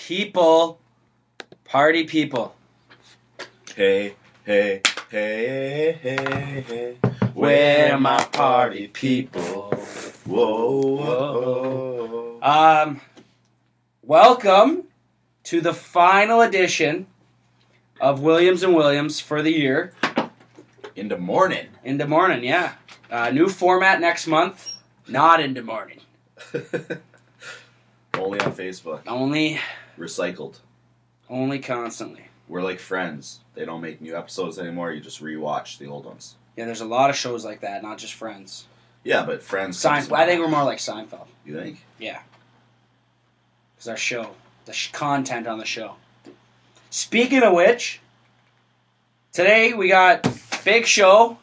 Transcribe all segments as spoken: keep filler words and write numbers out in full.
people, party people. Hey, hey, hey, hey, hey. Where my party people? Whoa, Whoa. whoa. Um, welcome to the final edition of Williams and Williams for the year. Into morning. Into morning, yeah. Uh, new format next month. Not into morning. Only on Facebook. Only, Recycled. only constantly. We're like Friends. They don't make new episodes anymore. You just rewatch the old ones. Yeah, there's a lot of shows like that, not just Friends. Yeah, but Friends. Seinfeld. I think we're more like Seinfeld. You think? Yeah. Because our show, the sh- content on the show. Speaking of which, today we got big show.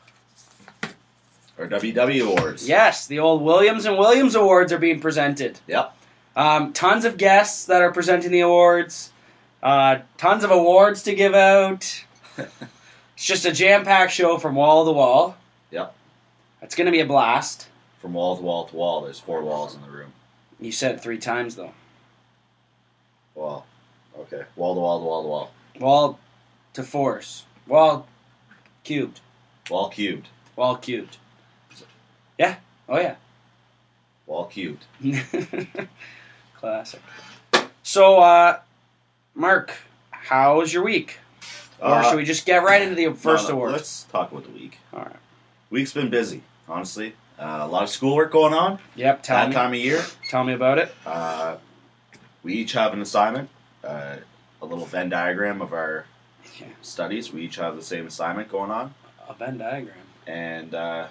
Our W W Awards. Yes, the old Williams and Williams Awards are being presented. Yep. Um, tons of guests that are presenting the awards. Uh, tons of awards to give out. It's just a jam-packed show from wall to wall. Yep. It's going to be a blast. From wall to wall to wall, there's four walls in the room. You said it three times, though. Wall. Okay. Wall to wall to wall to wall. Wall to force. Wall cubed. Wall cubed. Wall cubed. Yeah. Oh, yeah. Wall cubed. Classic. So, uh, Mark, how was your week? Or Uh, should we just get right into the first no, no, award? Let's talk about the week. All right. Week's been busy, honestly. Uh, a lot of schoolwork going on. Yep, tell that me. time of year. Tell me about it. Uh, we each have an assignment, uh, a little Venn diagram of our Yeah. studies. We each have the same assignment going on. A Venn diagram. And uh,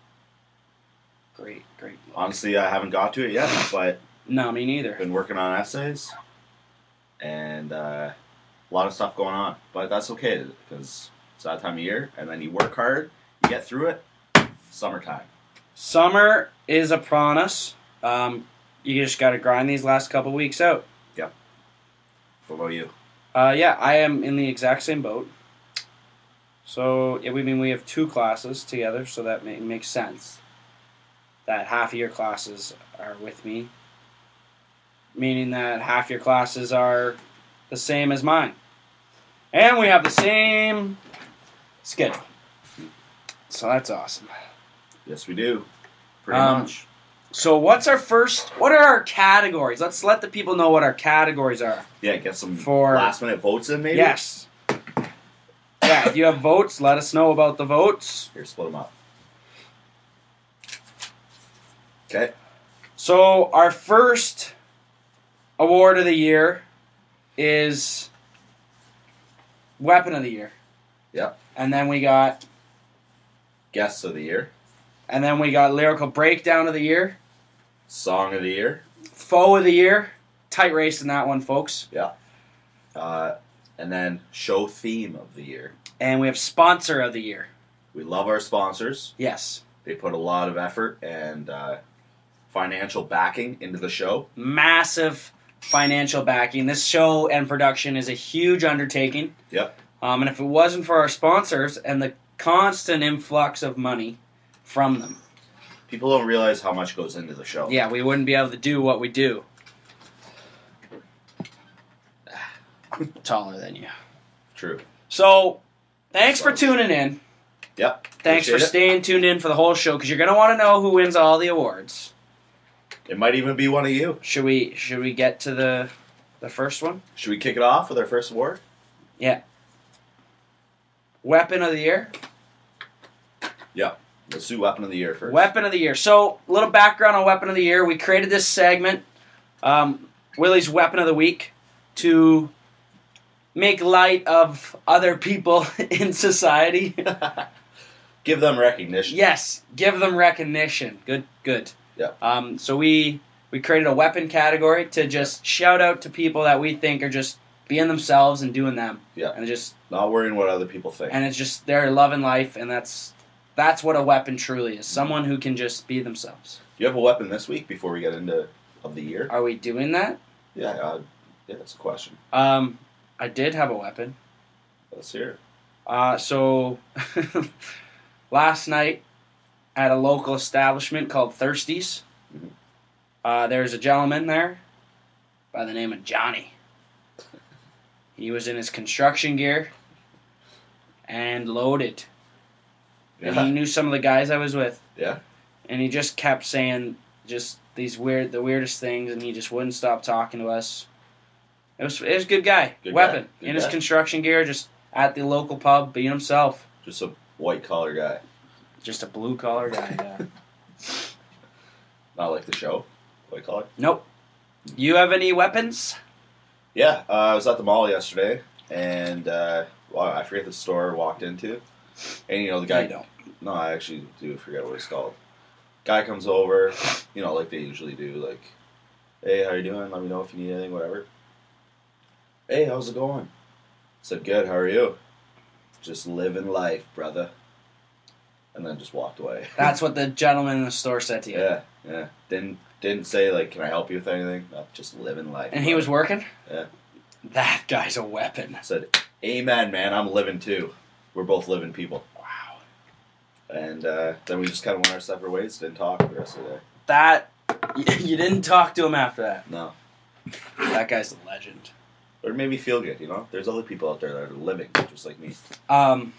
Great, great. honestly, I haven't got to it yet, but No, me neither. been working on essays. And uh, a lot of stuff going on. But that's okay, because it's that time of year. And then you work hard, you get through it. Summertime. Summer is upon us. Um, you just got to grind these last couple weeks out. Yep. What about you? Uh, yeah, I am in the exact same boat. So, yeah, we mean we have two classes together, so that may, makes sense. That half of your classes are with me. Meaning that half your classes are the same as mine. And we have the same schedule. So that's awesome. Yes, we do. Pretty Um, much. So what's our first, what are our categories? Let's let the people know what our categories are. Yeah, get some for- last minute votes in, maybe? Yes. Yeah, if you have votes, let us know about the votes. Here, split them up. Okay. So our first award of the year is Weapon of the Year. Yep. And then we got, Guests of the year. and then we got Lyrical Breakdown of the Year. Song of the year. Foe of the Year. Tight race in that one, folks. Yeah. Uh, and then show theme of the year. And we have Sponsor of the Year. We love our sponsors. Yes. They put a lot of effort and uh, financial backing into the show. Massive financial backing. This show and production is a huge undertaking. Yep. Um, and if it wasn't for our sponsors and the constant influx of money from them, People don't realize how much goes into the show. yeah, we wouldn't be able to do what we do. Taller than you. True. So, thanks for tuning in. Yep. Thanks for Appreciate it. staying tuned in for the whole show, because you're going to want to know who wins all the awards. It might even be one of you. Should we should we get to the the first one? Should we kick it off with our first award? Yeah. Weapon of the Year? Yeah. Let's do Weapon of the Year first. Weapon of the Year. So, a little background on Weapon of the Year. We created this segment, um, Willie's Weapon of the Week, to make light of other people in society. Give them recognition. Yes, give them recognition. Good, good. Yeah. Um, so we we created a weapon category to just shout out to people that we think are just being themselves and doing them. Yeah. And just Not worrying what other people think. and it's just they're loving life, and that's that's what a weapon truly is. Someone who can just be themselves. Do you have a weapon this week before we get into of the year? Are we doing that? Yeah, uh, yeah, that's a question. Um, I did have a weapon. Let's hear it. Uh, so last night at a local establishment called Thirsties, Mhm. uh, there's a gentleman there by the name of Johnny. He was in his construction gear and loaded. And Yeah. he knew some of the guys I was with. Yeah. And he just kept saying just these weird, the weirdest things, and he just wouldn't stop talking to us. It was, it was a good guy. Good Weapon. guy. Good in his guy. construction gear, just at the local pub, being himself. Just a white collar guy. Just a blue collar guy, yeah. Not like the show. White collar. Nope. You have any weapons? Yeah, uh, I was at the mall yesterday, and uh, well, I forget the store I walked into, and you know the guy. You don't. No, I actually do forget what it's called. Guy comes over, you know, like they usually do, like, hey, how you doing? Let me know if you need anything, whatever. Hey, how's it going? I said, good. How are you? Just living life, brother. And then just walked away. That's what the gentleman in the store said to you. Yeah, yeah. Didn't didn't say like, can I help you with anything? No, just living life. And he was working? Yeah. That guy's a weapon. I said, amen, man. I'm living too. We're both living people. Wow. And uh, then we just kind of went our separate ways. Didn't talk the rest of the day. That, you didn't talk to him after that. No. That guy's a legend. Or it made me feel good, you know? There's other people out there that are living just like me. Um,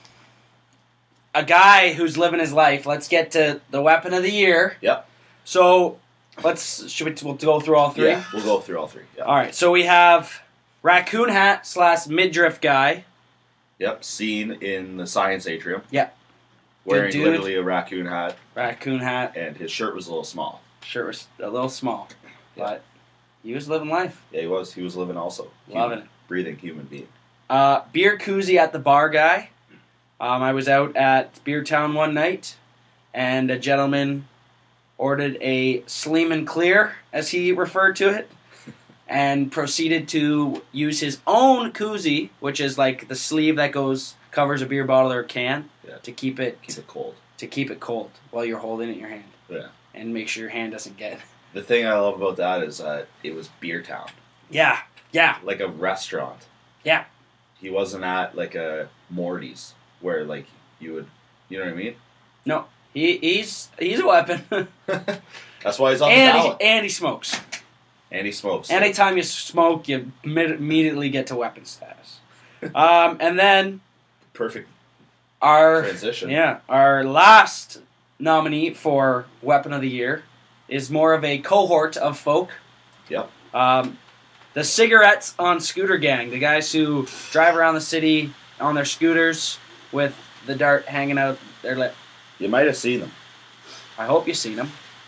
a guy who's living his life. Let's get to the weapon of the year. Yep. So, let's, should we, we'll go through all three? Yeah, we'll go through all three. Yep. All right, so we have raccoon hat slash midriff guy. Yep, seen in the science atrium. Yep. Wearing dude. literally a raccoon hat, Raccoon hat. and his shirt was a little small. Shirt was a little small, Yeah. but he was living life. Yeah, he was. He was living also. Loving Human, breathing human being. Uh, beer koozie at the bar guy. Um, I was out at Beer Town one night, and a gentleman ordered a Sleeman Clear, as he referred to it, and proceeded to use his own koozie, which is like the sleeve that goes covers a beer bottle or a can, Yeah. to keep it Keep it cold. to keep it cold while you're holding it in your hand, Yeah. and make sure your hand doesn't get. The thing I love about that is that it was Beer Town. Yeah, yeah, Like a restaurant. yeah. He wasn't at like a Morty's where like you would, you know what I mean? No, he he's he's a weapon, and That's why he's on the he, ballot. and he smokes. And he smokes. Anytime you smoke, you imme- immediately get to weapon status. Um, and then Perfect our transition. yeah, our last nominee for Weapon of the Year is more of a cohort of folk. Yep. Um, the Cigarettes on Scooter Gang, the guys who drive around the city on their scooters with the dart hanging out their lip. You might have seen them. I hope you've seen them.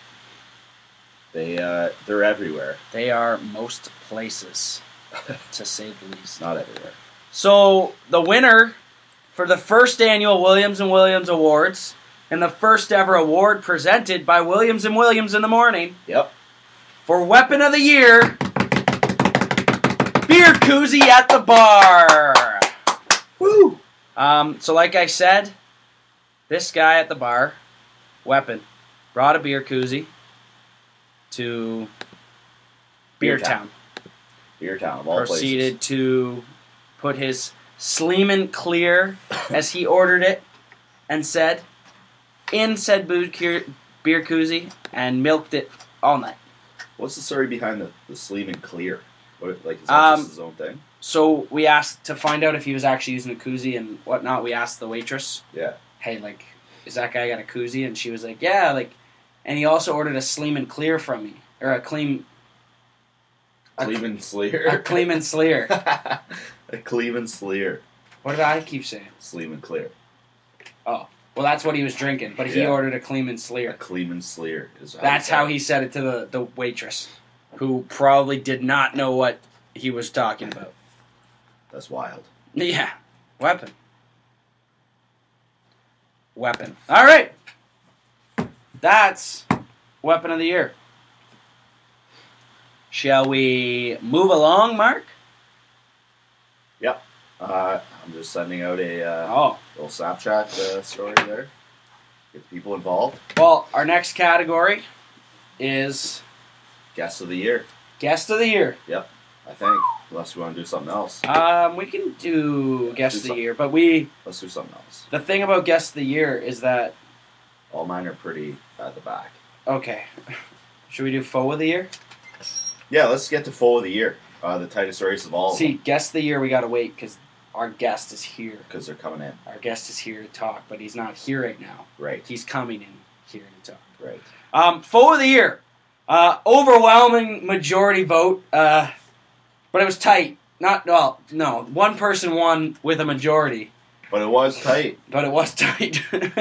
They uh, they're everywhere. They are most places, to say the least. Not everywhere. So the winner for the first annual Williams and Williams Awards, and the first ever award presented by Williams and Williams in the morning, Yep. for Weapon of the Year, beer koozie at the bar. Woo! Um, so like I said, this guy at the bar, Weapon, brought a beer koozie to Beer, Beer Town. Town. Beer Town of all Proceeded to put his Sleeman Clear, as he ordered it, and said, in said boo- cur- beer koozie, and milked it all night. places. What's the story behind the, the Sleeman Clear? What, like, is that Um, just his own thing? So we asked to find out if he was actually using a koozie and whatnot. We asked the waitress, Yeah. hey, like, is that guy got a koozie? And she was like, yeah, like, and he also ordered a Sleeman Clear from me, or a Clean, a, Cleveland Sleer. a Cleeman Sleer. A Cleveland Sleer. What did I keep saying? Sleeman Clear. Oh, well, that's what he was drinking, but he Yeah. ordered a Cleeman A Sleer. Cleveland Sleer is. That's how he said it to the, the waitress, who probably did not know what he was talking about. That's wild. Yeah. Weapon. Weapon. All right. That's Weapon of the Year. Shall we move along, Mark? Yep. Uh, I'm just sending out a uh, Oh. little Snapchat uh, story there. Get people involved. Well, our next category is Guest of the year. Guest of the Year. Yep. I think. Unless we want to do something else. Um, we can do Guest Do of the some- Year, but we Let's do something else. the thing about Guest of the Year is that All mine are pretty at the back. okay. Should we do Foe of the Year? Yeah, let's get to Foe of the Year. Uh, the tightest race of all. See, guest of the year, we gotta wait because our guest is here. Because they're coming in. Our guest is here to talk, but he's not here right now. Right. He's coming in here to talk. Right. Um, foe of the year, uh, overwhelming majority vote, uh, but it was tight. Not well, no, one person won with a majority. But it was tight. But it was tight.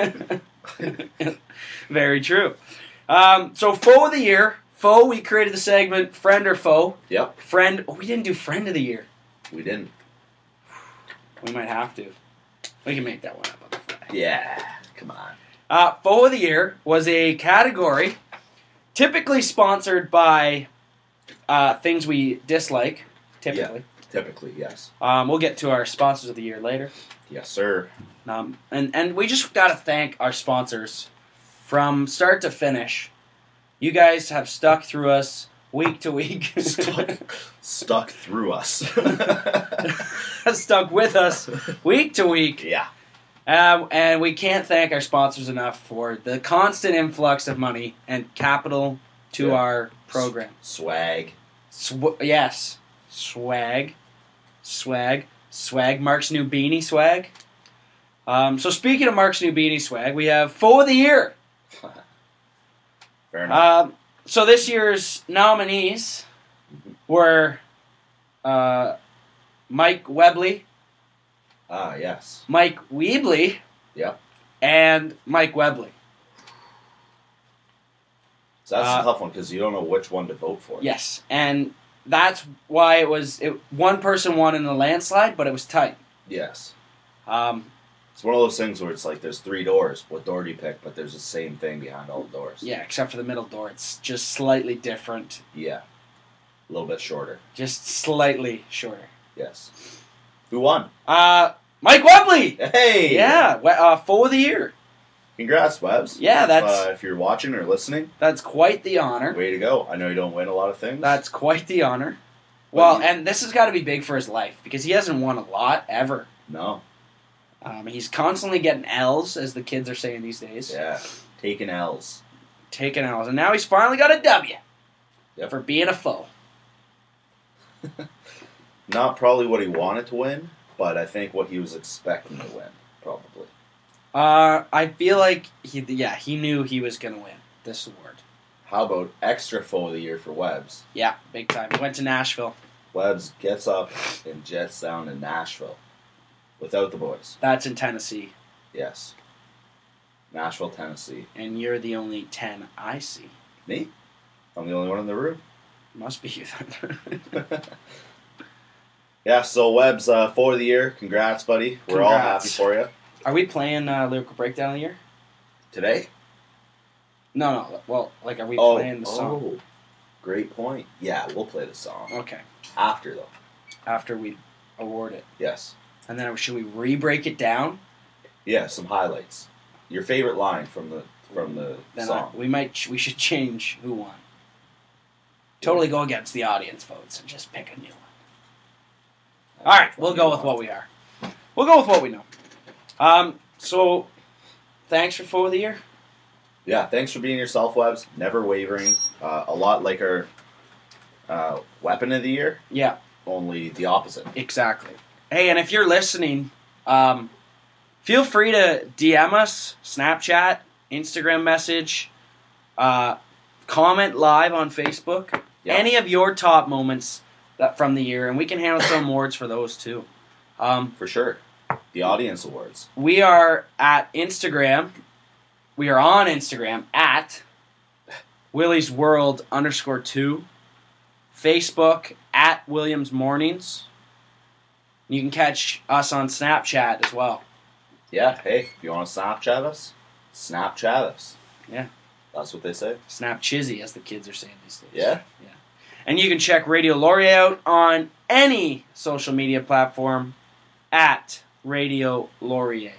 Very true. Um, so, foe of the year. Foe, we created the segment Friend or Foe. Yep. Friend. Oh, we didn't do Friend of the Year. We didn't. We might have to. We can make that one up on the fly. Yeah. Come on. Uh, Foe of the Year was a category typically sponsored by uh, things we dislike. Typically. Yeah. Typically, yes. Um, we'll get to our sponsors of the year later. Yes, sir. Um, and, and we just got to thank our sponsors from start to finish. You guys have stuck through us week to week. Stuck, stuck through us. Stuck with us week to week. Yeah. Um, and we can't thank our sponsors enough for the constant influx of money and capital to Yeah. our program. Swag. Sw- yes. Swag. Swag. Swag. Mark's new beanie swag. Um, so speaking of Mark's new beanie swag, we have Foe of the Year. Fair enough. Um, so this year's nominees were uh, Mike Webley, ah, yes. Mike Weebley, Yep. and Mike Webley. So that's Uh, a tough one because you don't know which one to vote for. Yes, and that's why it was it, one person won in a landslide, but it was tight. Yes. Um, It's one of those things where it's like there's three doors. What door do you pick? But there's the same thing behind all the doors. yeah, except for the middle door, it's just slightly different, Yeah. A little bit shorter. just slightly shorter. Yes. Who won? Uh, Mike Webley. Hey! Yeah, we- uh, Foe of the Year. Congrats, Webs. Yeah, that's Uh, if you're watching or listening, that's quite the honor. way to go. I know you don't win a lot of things. That's quite the honor. But Well, you- and this has got to be big for his life because he hasn't won a lot ever. No. Um, he's constantly getting L's, as the kids are saying these days. Yeah. Taking L's. Taking L's. And now he's finally got a W Yep. for being a foe. Not probably what he wanted to win, but I think what he was expecting to win, probably. Uh, I feel like, he, yeah, he knew he was going to win this award. How about extra foe of the year for Webbs? Yeah, big time. He went to Nashville. Webbs gets up and jets down to Nashville without the boys. That's in Tennessee. Yes. Nashville, Tennessee. And you're the only ten I see. Me? I'm the only one in the room. Must be you then. Yeah, so Webbs, uh, foe of the year. Congrats, buddy. We're all happy Congrats. for you. Are we playing uh, Lyrical Breakdown of the Year? Today? No, no. Well, like, are we oh, playing the song? oh, great point. Yeah, we'll play the song. Okay. After, though. After we award it. Yes. And then should we re-break it down? Yeah, some highlights. Your favorite line from the from the Then song. I, we might ch- we should change who won. Totally go against the audience votes and just pick a new one. All right, we'll go with what we are. We'll go with what we know. Um, so, thanks for Foe of the Year. Yeah, thanks for being yourself, Webbs. Never wavering. Uh, a lot like our uh, weapon of the year, Yeah, only the opposite. exactly. Hey, and if you're listening, um, feel free to D M us, Snapchat, Instagram message, uh, comment live on Facebook. Yeah. Any of your top moments that from the year, and we can handle some awards for those too. Um, For sure. The audience awards. we are at Instagram. We are on Instagram at Willie's World underscore two. Facebook at Williams Mornings. You can catch us on Snapchat as well. Yeah, hey, if you want to Snapchat us, Snapchat us. Yeah. That's what they say. Snap Chizzy, as the kids are saying these days. Yeah? Yeah. And you can check Radio Laurier out on any social media platform at Radio Laurier.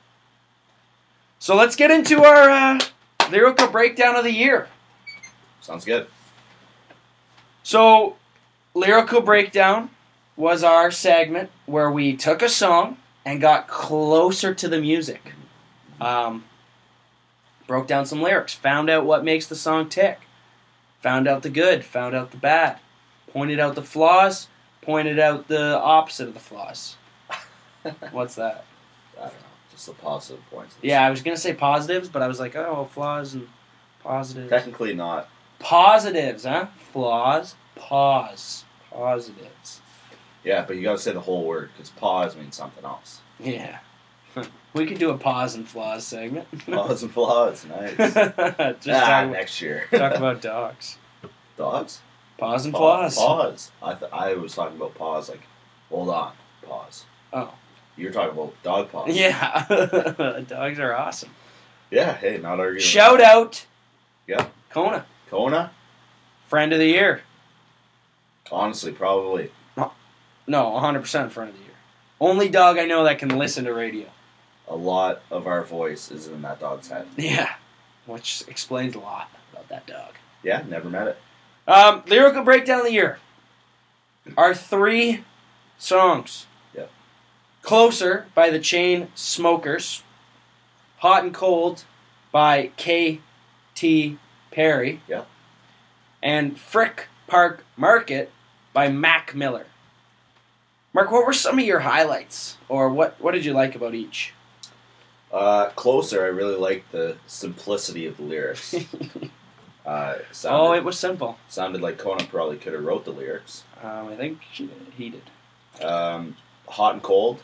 So let's get into our uh, lyrical breakdown of the year. Sounds good. So, lyrical breakdown was our segment where we took a song and got closer to the music. Um, broke down some lyrics, found out what makes the song tick, found out the good, found out the bad. Pointed out the flaws, pointed out the opposite of the flaws. What's that? I don't know. Just the positive points. Yeah, I was going to say positives, but I was like, oh, flaws and positives. Technically not. Positives, huh? Flaws, pause. Positives. Yeah, but you gotta say the whole word, because pause means something else. Yeah. We could do a pause and flaws segment. Pause and flaws, nice. Just ah, talk, next year. talk about dogs. Dogs? Pause and Pause. flaws. Pause. I, th- I was talking about pause, like, hold on, pause. Oh. You're talking about dog pause. Yeah. Dogs are awesome. Yeah, hey, not arguing. Shout out. Yep. Kona. Kona? Friend of the year. Honestly, probably. No, one hundred percent friend of the year. Only dog I know that can listen to radio. A lot of our voice is in that dog's head. Yeah. Which explains a lot about that dog. Yeah, never met it. Um, lyrical breakdown of the year. Our three songs. Yep. Closer by the Chain Smokers. Hot and Cold by K T Perry. Yep. And Frick Park Market by Mac Miller. Mark, what were some of your highlights? Or what, what did you like about each? Uh, Closer, I really liked the simplicity of the lyrics. uh, sounded, Oh, it was simple. Sounded like Conan probably could have wrote the lyrics. Um, I think he did. Um, Hot and Cold.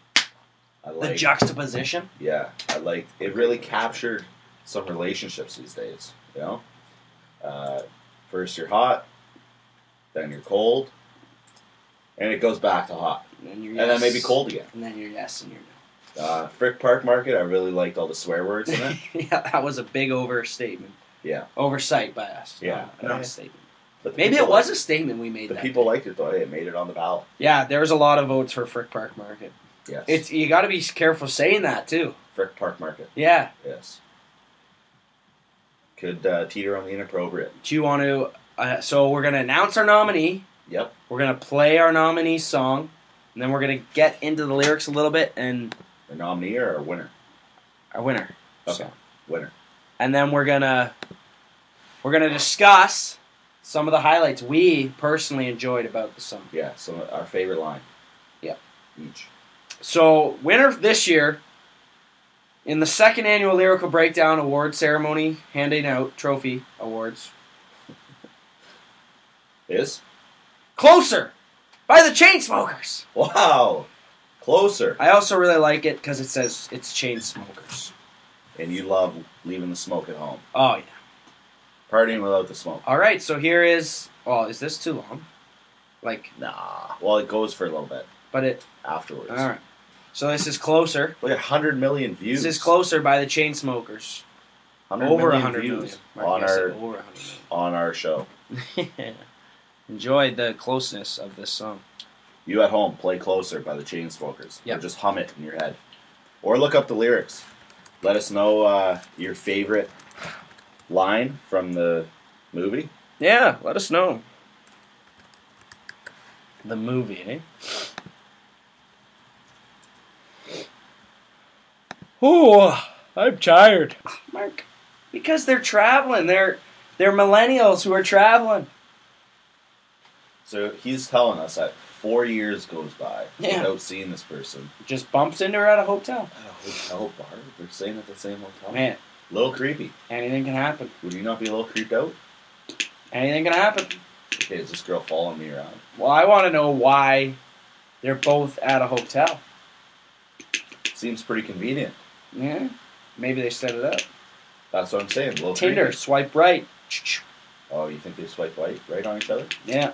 I The liked, juxtaposition. Yeah, I liked it. Really captured some relationships these days. You know, uh, first you're hot, then you're cold, and it goes back to hot, And then, you're and then yes. maybe cold again. And then you're yes and you're no. Uh, Frick Park Market, I really liked all the swear words in it. Yeah, that was a big overstatement. Yeah, Oversight by us. Yeah. Not, not Yeah. a statement. but the Maybe people it was liked- a statement we made The that people day. liked it though. Hey, it made it on the ballot. Yeah, there was a lot of votes for Frick Park Market. Yes, It's you got to be careful saying that too. Frick Park Market. Yeah. Yes, could uh, teeter on the inappropriate. Do you want to? Uh, so we're gonna announce our nominee. Yep. We're gonna play our nominee song, and then we're gonna get into the lyrics a little bit and A nominee or a winner? our winner. Okay, So- winner. and then we're gonna we're gonna discuss some of the highlights we personally enjoyed about the song. Yeah, so our favorite line. Yep. Each. So winner this year in the second annual Lyrical Breakdown Award ceremony, handing out trophy awards. Is? Closer by the Chainsmokers. Wow! Closer. I also really like it because it says it's Chainsmokers. And you love leaving the smoke at home. Oh yeah. Partying without the smoke. All right. So here is. Oh, is this too long? Like, Nah. Well, it goes for a little bit but it. afterwards. All right. So this is Closer. Look at one hundred million views. This is Closer by the Chainsmokers. one hundred Over million one hundred views million. Mark, on you said our over one hundred on our show. million. Enjoy the closeness of this song. You at home, play Closer by the Chainsmokers. Yep. Or just hum it in your head. Or look up the lyrics. Let us know uh, your favorite line from the movie. Yeah, let us know. The movie, eh? Oh, I'm tired. Mark, because they're traveling. They're they're millennials who are traveling. So he's telling us that four years goes by Yeah. without seeing this person. Just bumps into her at a hotel. At a hotel bar? They're staying at the same hotel? Man, A little creepy. anything can happen. Would you not be a little creeped out? Anything can happen. Okay, is this girl following me around? Well, I want to know why they're both at a hotel. Seems pretty convenient. Yeah, maybe they set it up. That's what I'm saying. A little Tinder, creepy. swipe right. Oh, you think they swipe right, right on each other? Yeah.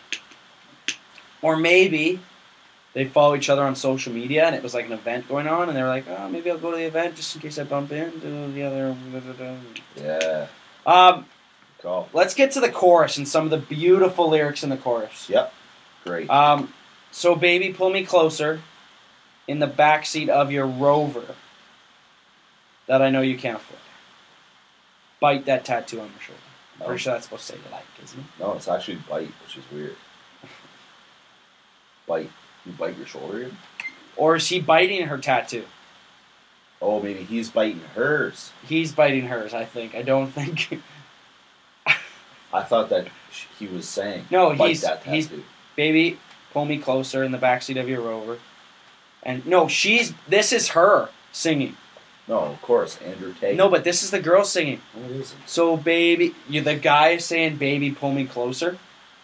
Or maybe they follow each other on social media and it was like an event going on and they were like, oh, maybe I'll go to the event just in case I bump into the other. Yeah. Um, Call. let's get to the chorus and some of the beautiful lyrics in the chorus. Yep. Great. Um, so, baby, pull me closer in the backseat of your Rover that I know you can't afford. Bite that tattoo on your shoulder. I'm No. pretty sure that's supposed to say like, isn't it? No, it's actually bite, which is weird. Bite. You bite your shoulder in? Or is he biting her tattoo? Oh, maybe he's biting hers. He's biting hers, I think. I don't think... I thought that sh- he was saying. No, bite he's- that he's- tattoo. Baby, pull me closer in the backseat of your Rover. And no, she's. This is her singing. No, of course, Andrew Tate. No, but this is the girl singing. No, it isn't. So, baby, you the guy is saying, "Baby, pull me closer."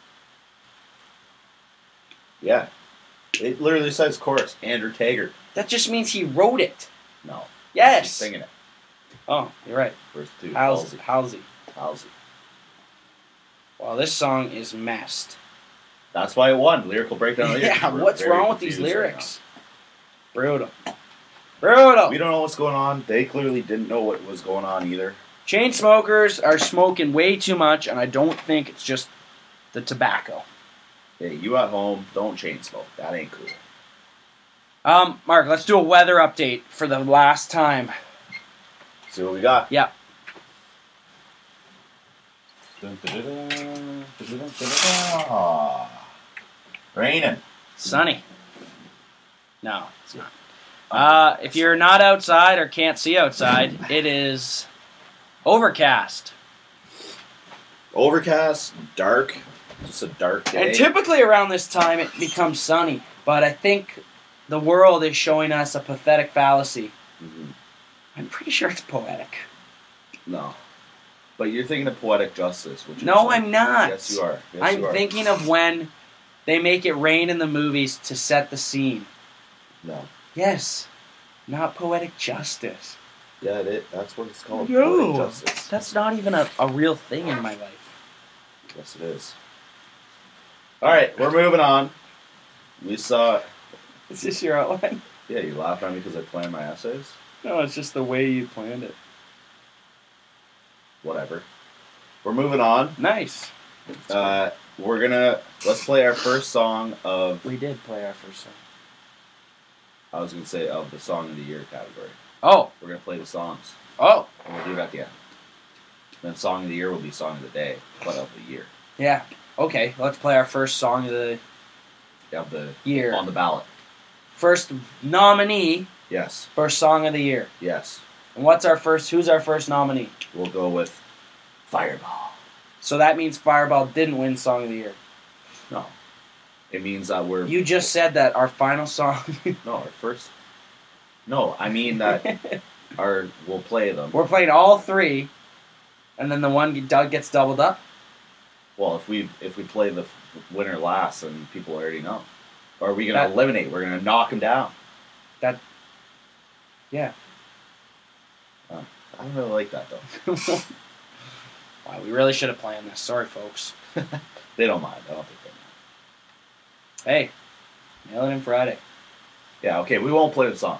Yeah. It literally says chorus, Andrew Taggart. That just means he wrote it. No. Yes. She's singing it. Oh, you're right. First two. Halsey. Halsey. Halsey. Halsey. Well, this song is messed. That's why it won. Lyrical breakdown. Yeah, We're what's very wrong with these confused right lyrics? Brutal. Brutal. now. We don't know what's going on. They clearly didn't know what was going on either. Chain smokers are smoking way too much, and I don't think it's just the tobacco. Hey, you at home, don't chain smoke. That ain't cool. Um, Mark, let's do a weather update for the last time. See what we got? Yeah. Raining. Sunny. No, it's not. Uh, if you're not outside or can't see outside, it is overcast. Overcast, dark. Just a dark day. And typically around this time it becomes sunny, but I think the world is showing us a pathetic fallacy. Mhm. I'm pretty sure it's poetic. No. But you're thinking of poetic justice. Which is No, like- I'm not. Yes, you are. Yes, I'm you are. thinking of when they make it rain in the movies to set the scene. No. Yes, not poetic justice. Yeah, it, that's what it's called. No. Poetic justice. That's not even a, a real thing in my life. Yes, it is. All right, we're moving on. We saw. Is this your outline? Yeah, you laugh at me because I planned my essays. No, it's just the way you planned it. Whatever. We're moving on. Nice. Uh, we're gonna let's play our first song of. We did play our first song. I was gonna say of the song of the year category. Oh, We're gonna play the songs, oh, and we'll do it at the end. Then song of the year will be song of the day, but of the year, yeah. Okay, let's play our first song of the of the year. on the ballot. First nominee, Yes, first song of the year. yes. And what's our first? Who's our first nominee? We'll go with Fireball. So that means Fireball didn't win song of the year. No, it means that we're You just said that our final song. no our first. No, I mean that our we'll play them. We're playing all three, and then the one Doug gets doubled up. Well, if we if we play the winner last, then people already know. Or are we gonna That- eliminate? We're gonna knock them down. That. Yeah. I don't really like that though. Wow, we really should have planned this. Sorry, folks. They don't mind. I don't think they mind. Hey, nail it in Friday. Yeah, okay, we won't play the songs.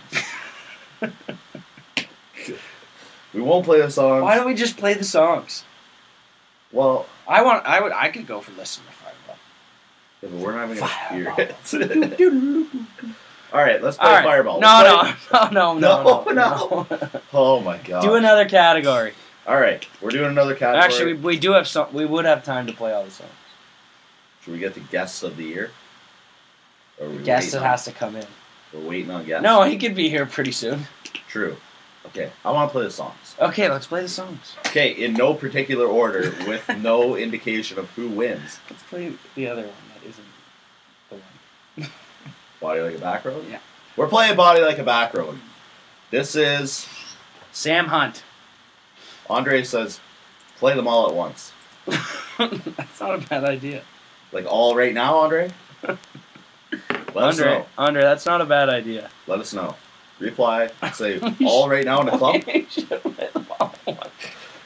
We won't play the songs. Why don't we just play the songs? Well, I want. I would. I could go for listen to Fireball. yeah, but we're not even Fireball. gonna hear it. All right, let's play All right. Fireball. No, Let's no, no, no, no, No, no, play- Oh my god. Do another category. All right, we're doing another category. Actually, we, we do have some. We would have time to play all the songs. Should we get the guests of the year? Or are we Guess waiting it on- has to come in. We're waiting on guests. No, he could be here pretty soon. True. Okay, I want to play the songs. Okay, let's play the songs. Okay, in no particular order, with no indication of who wins. Let's play the other one that isn't the one. Body Like a Back Road? Yeah. We're playing Body Like a Back Road. This is, Sam Hunt. Andre says, play them all at once. That's not a bad idea. Like all right now, Andre? Let us Andre, know. Andre, that's not a bad idea. Let us know. Reply, say all right now in the club. We should play them all at once.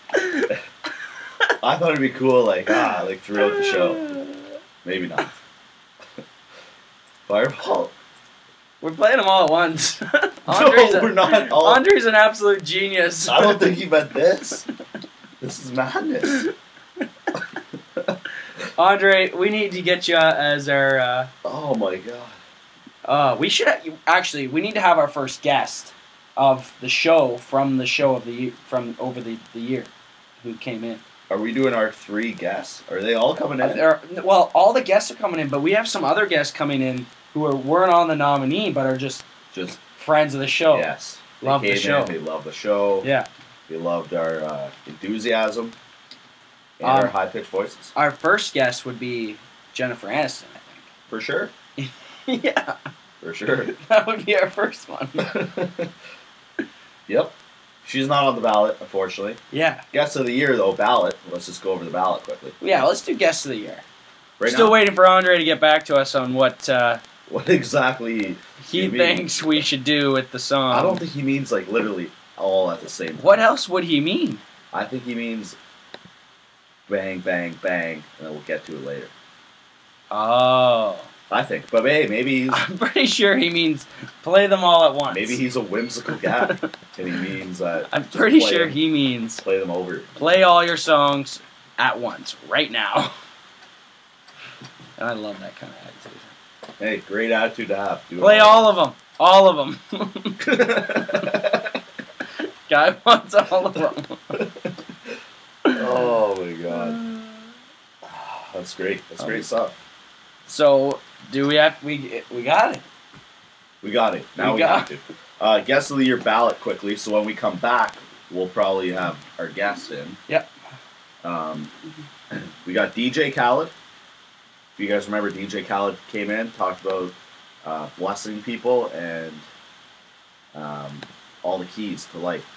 I thought it'd be cool, like, ah, like throughout the show. Maybe not. Fireball. We're playing them all at once. Andre's No, a- we're not all. Andre's an absolute genius. I don't think he meant this. This is madness. Andre, we need to get you as our. Uh, Oh my god. uh, we should actually. We need to have our first guest of the show from the show of the year, from over the, the year, who came in. Are we doing our three guests? Are they all coming Uh, in? there are- well, all the guests are coming in, but we have some other guests coming in who are, weren't on the nominee, but are just Just friends of the show. yes. They Love the came show. in, they love the show. Yeah. They loved our uh, enthusiasm. And Um, our high-pitched voices. Our first guest would be Jennifer Aniston, I For sure. think. Yeah. For sure. That would be our first one. Yep. She's not on the ballot, unfortunately. Yeah. Guest of the year, though, ballot. Let's just go over the ballot quickly. Yeah, let's do guest of the year. Right Still now, waiting for Andre to get back to us on what uh, what exactly he you mean? thinks we should do with the song. I don't think he means, like, literally all at the same time. What else would he mean? I think he means bang, bang, bang, and then we'll get to it later. Oh. I think. But hey, maybe he's, I'm pretty sure he means play them all at once. maybe he's a whimsical guy, and he means that I'm pretty play sure them- he means play them over. play all your songs at once, right now. And I love that kind of attitude. Hey, great attitude to have. Do it Play all of them. All of them. Guy wants all of them. Oh my god, that's great. That's great stuff. So, do we have we we got it? We got it. Now We we, got- have to. Uh, guest of the year ballot quickly. So when we come back, we'll probably have our guest in. Yep. Um, we got D J Khaled. If you guys remember, D J Khaled came in, talked about uh, blessing people and um, all the keys to life.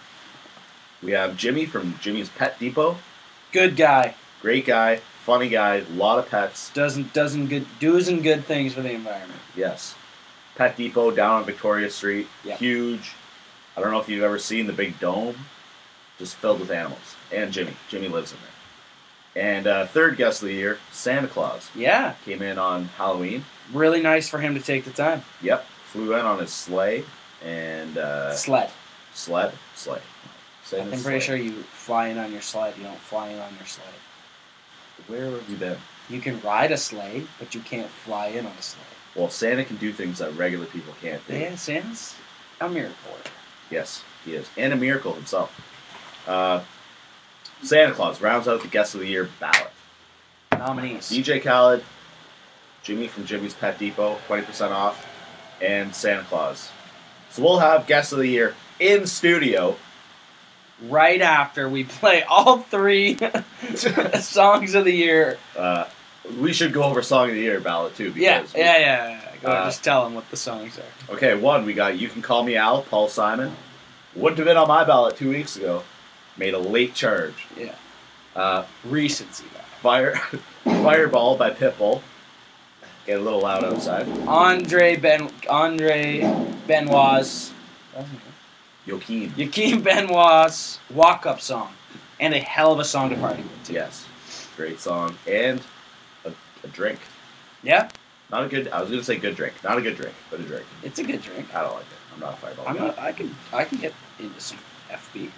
We have Jimmy from Jimmy's Pet Depot. Good guy. Great guy, funny guy, a lot of pets. Doesn't doesn't good does and good things for the environment. Yes. Pet Depot down on Victoria Street. Yep. Huge. I don't know if you've ever seen the big dome. Just filled with animals. And Jimmy. Jimmy lives in there. And uh, third guest of the year, Santa Claus. Yeah. Came in on Halloween. Really nice for him to take the time. Yep. Flew in on his sleigh and uh, Sled. sled. Sleigh. Santa's I'm pretty sleigh. sure you fly in on your sled. You don't fly in on your sled. Where have you been? You can ride a sleigh, but you can't fly in on a sleigh. Well, Santa can do things that regular people can't do. Yeah, Santa's a miracle worker. Yes, he is. And a miracle himself. Uh, Santa Claus rounds out the guest of the year ballot. Nominees. D J Khaled, Jimmy from Jimmy's Pet Depot, twenty percent off, and Santa Claus. So we'll have guest of the year in studio. Right after we play all three songs of the year. Uh, we should go over Song of the Year ballot too. Yeah, Because we- yeah, yeah, yeah. Go Uh, just tell them what the songs are. Okay, one, we got You Can Call Me Al, Paul Simon. Wouldn't have been on my ballot two weeks ago. Made a late charge. Yeah. Uh, Recency bias. Fire, Fireball by Pitbull. Get a little loud outside. Andre Ben Andre Benoit's Joaquin. Joaquin Benoit's walk up song. And a hell of a song to party with too. Yes. Great song. And a, a drink. Yeah? Not a good, I was going to say good drink. Not a good drink, but a drink. It's a good drink. I don't like it. I'm not a Fireball I'm guy. not, I can I can get into some F B.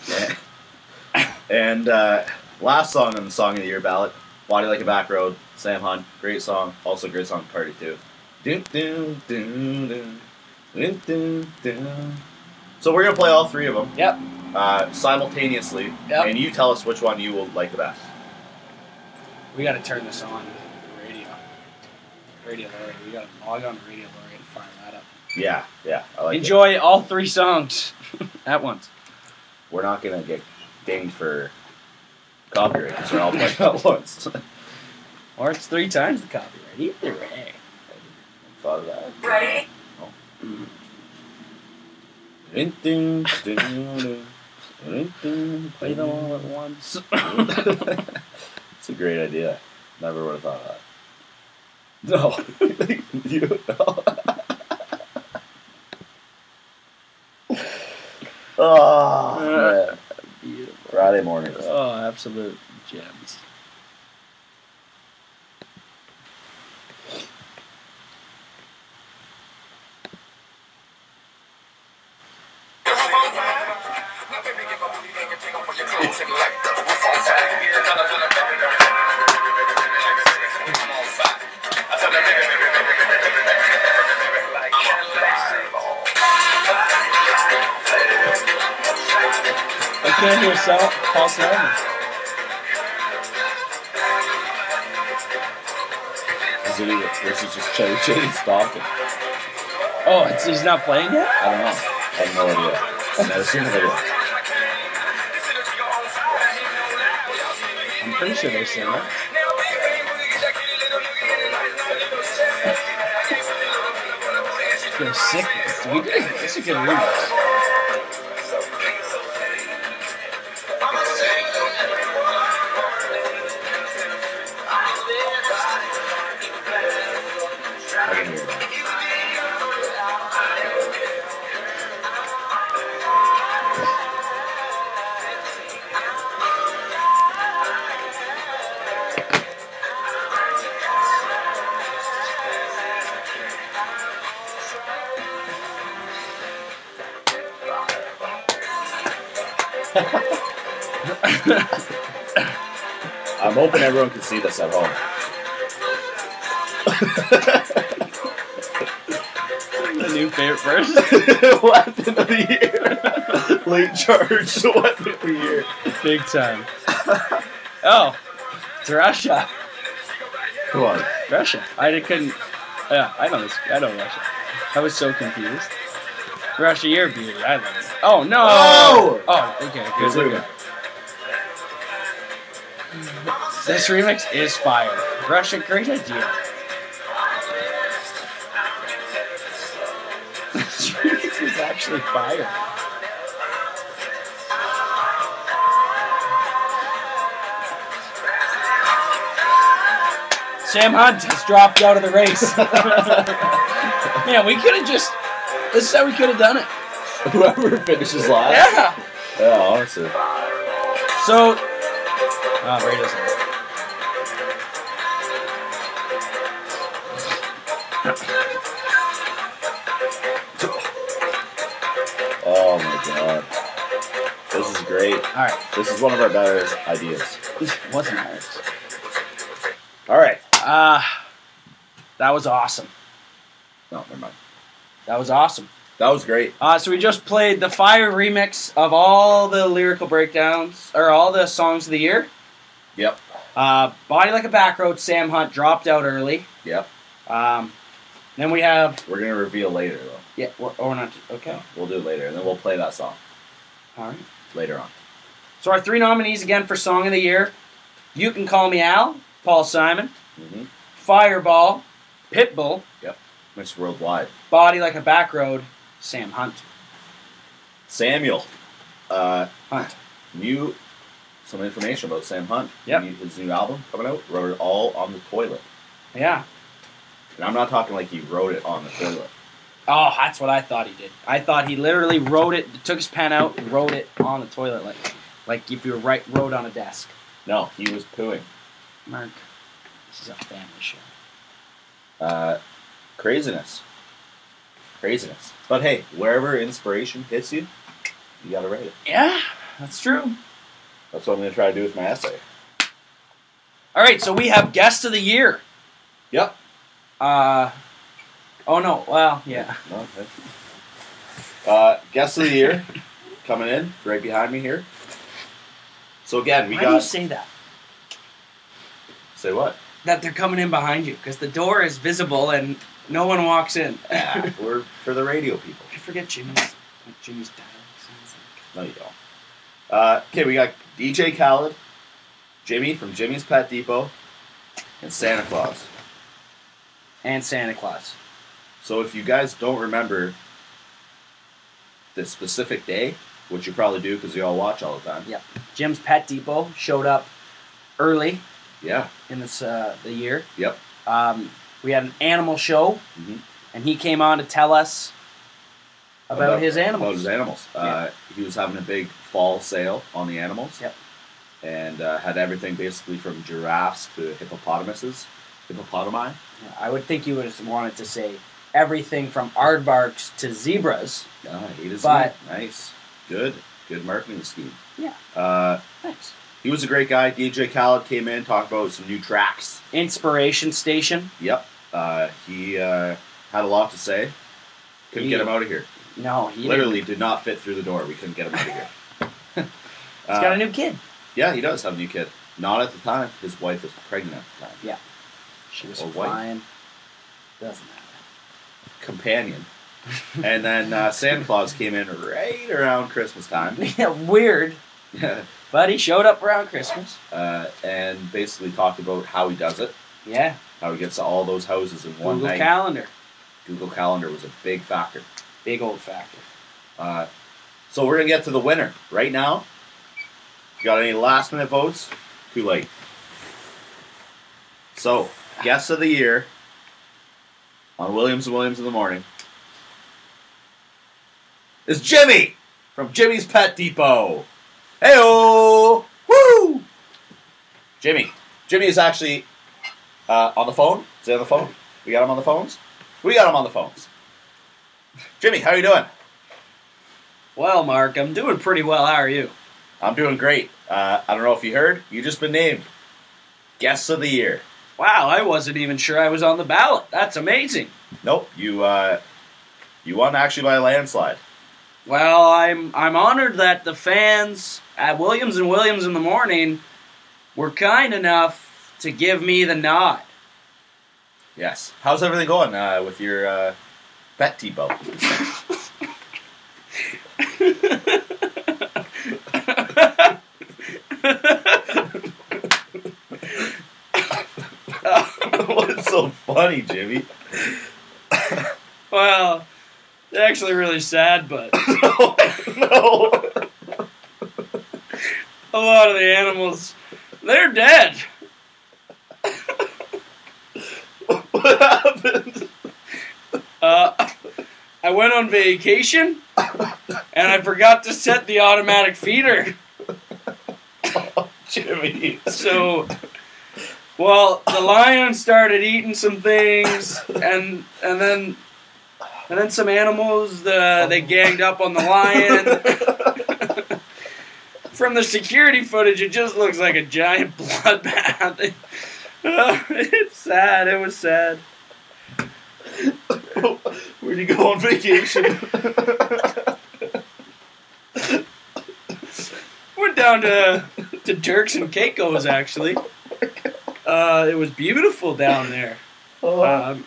Yeah. And uh, last song on the Song of the Year ballot, Body Like a Back Road, Sam Hunt. Great song. Also a great song to party too. Dun, dun, dun, dun, dun, dun, dun. So we're going to play all three of them Yep. uh, simultaneously, Yep. and you tell us which one you will like the best. We gotta turn this on the radio. Radio Laurie. We gotta log on to Radio Laurie and fire that up. Yeah, yeah. I like it. Enjoy all three songs at once. We're not going to get dinged for copyright because we're all playing at once. Or it's three times the copyright. Either way. Thought of that. Ready? Dun, dun, dun, dun, dun, dun. Play them all at once. It's a great idea. Never would have thought of that. No. you, no. Oh, man. Beautiful. Friday mornings. Oh, absolute gems. I can't hear Sal- Paul Simon. Is it, this is just Chevy Chase talking. Oh, it's, he's not playing yet? I don't know. I have no idea. I've never seen the video. pretty sure they sing it. They're sick. We did. It's a good remix. I can hear that. I'm hoping everyone can see this at home. The new favorite verse. Weapon of the year. Late charge. Weapon of the year. Big time. Oh, it's Russia. Come on. Russia. I couldn't. Yeah, I know this. I know Russia. I was so confused. Russia, you're a beauty. I love it. Oh no! Oh! Oh, okay. Here's Good. the Good. This remix is fire. Russia, great idea. This remix is actually fire. Sam Hunt has dropped out of the race. Man, we could have just. This is how we could have done it. Whoever finishes last. Yeah. Yeah, honestly. So. Oh, Brady's on. Oh my god. This is great. Alright. This is one of our better ideas. This wasn't ours. Alright. Uh, that was awesome. No, never mind. That was awesome. That was great. Uh, so we just played the Fire remix of all the lyrical breakdowns, or all the songs of the year. Yep. Uh, Body Like a Back Road, Sam Hunt dropped out early. Yep. Um, then we have... We're going to reveal later, though. Yeah, or, or not. Okay. No, we'll do it later, and then we'll play that song All right. later on. So our three nominees again for Song of the Year. You Can Call Me Al, Paul Simon. Mm-hmm. Fireball, Pitbull. Yep. Mixed worldwide. Body Like a Back Road, Sam Hunt. Samuel. Uh, Hunt. new... Some information about Sam Hunt. Yep. He- His new album coming out. Wrote it all on the toilet. Yeah. And I'm not talking like he wrote it on the toilet. Oh, that's what I thought he did. I thought he literally wrote it, took his pen out, and wrote it on the toilet, like like if you were right, wrote on a desk. No, he was pooing. Mark, this is a family show. Uh, craziness. Craziness. But hey, wherever inspiration hits you, you gotta write it. Yeah, that's true. That's what I'm gonna try to do with my essay. All right, so we have Guest of the Year. Yep. Uh, oh no, well, yeah. No, okay. Uh, guest of the year coming in right behind me here. So again, we Why got. do you say that? Say what? That they're coming in behind you because the door is visible and no one walks in. Ah, we're for the radio people. I forget Jimmy's. What Jimmy's dialect sounds like. No, you don't. Uh, okay, we got D J Khaled, Jimmy from Jimmy's Pet Depot, and Santa Claus. And Santa Claus. So if you guys don't remember the specific day, which you probably do because you all watch all the time. Yep. Jim's Pet Depot showed up early Yeah. in this uh, the year. Yep. Um, we had an animal show, Mm-hmm. and he came on to tell us about, his animals. About his animals. Yeah. Uh, he was having a big fall sale on the animals. Yep. And uh, had everything basically from giraffes to hippopotamuses. Hippopotami. Yeah, I would think you would have wanted to say everything from aardvarks to zebras. Ah, he does. But- Nice. Good. Good marketing scheme. Yeah. Uh, Thanks. he was a great guy. D J Khaled came in, talked about some new tracks. Inspiration Station. Yep. Uh, he uh, had a lot to say. Couldn't He- get him out of here. No, he Literally did not fit through the door. We couldn't get him out of here. didn't. He's got a new kid. Yeah, he does have a new kid. Not at the time. His wife was pregnant at the time. Yeah. She was Or white. fine. Doesn't matter. Companion. And then uh, Santa Claus came in right around Christmas time. Yeah, weird. But he showed up around Christmas. uh, and basically talked about how he does it, Yeah. how he gets to all those houses in one Google night. Calendar. Google Calendar was a big factor. Big old factor. Uh, so we're gonna get to the winner right now. Got any last minute votes? Too late. So, guest of the year on Williams and Williams in the Morning is Jimmy from Jimmy's Pet Depot. Heyo! Woo! Jimmy. Jimmy is actually uh, on the phone. Is he on the phone? We got him on the phones? We got him on the phones. Jimmy, how are you doing? Well, Mark, I'm doing pretty well. How are you? I'm doing great. Uh, I don't know if you heard, you just been named Guest of the Year. Wow, I wasn't even sure I was on the ballot. That's amazing. Nope, you uh, you won actually by a landslide. Well, I'm I'm honored that the fans at Williams and Williams in the Morning were kind enough to give me the nod. Yes. How's everything going uh, with your uh, Pet Depot? What's so funny, Jimmy? Well, it's actually really sad, but no, no. a lot of the animals, they're dead. What happened? Uh, I went on vacation, and I forgot to set the automatic feeder. Oh, Jimmy. So, well, the lion started eating some things, and and then and then some animals, the, they ganged up on the lion. From the security footage, it just looks like a giant bloodbath. Uh, it's sad. It was sad. Where'd you go on vacation? Went down to to Turks and Caicos, actually. Uh, it was beautiful down there. Oh. Um,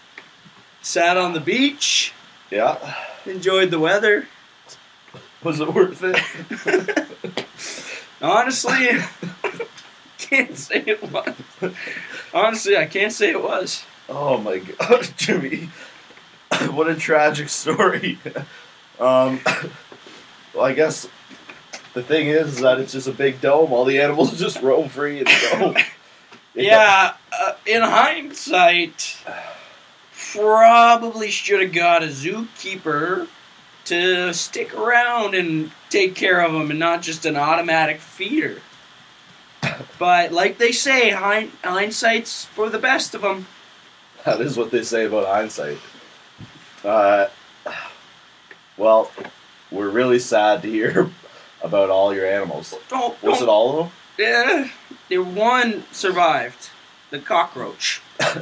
sat on the beach, Yeah. enjoyed the weather. Was it worth it? Honestly, can't say it was. Honestly, I can't say it was. Oh my God, Jimmy. What a tragic story. Um, well, I guess the thing is that it's just a big dome. All the animals just roam free and go. Yeah, uh, in hindsight, probably should have got a zookeeper to stick around and take care of them and not just an automatic feeder. But like they say, hind- hindsight's for the best of them. That is what they say about hindsight. Uh, well, we're really sad to hear about all your animals. Don't, Was don't, it all of them? Yeah, the one survived. The cockroach.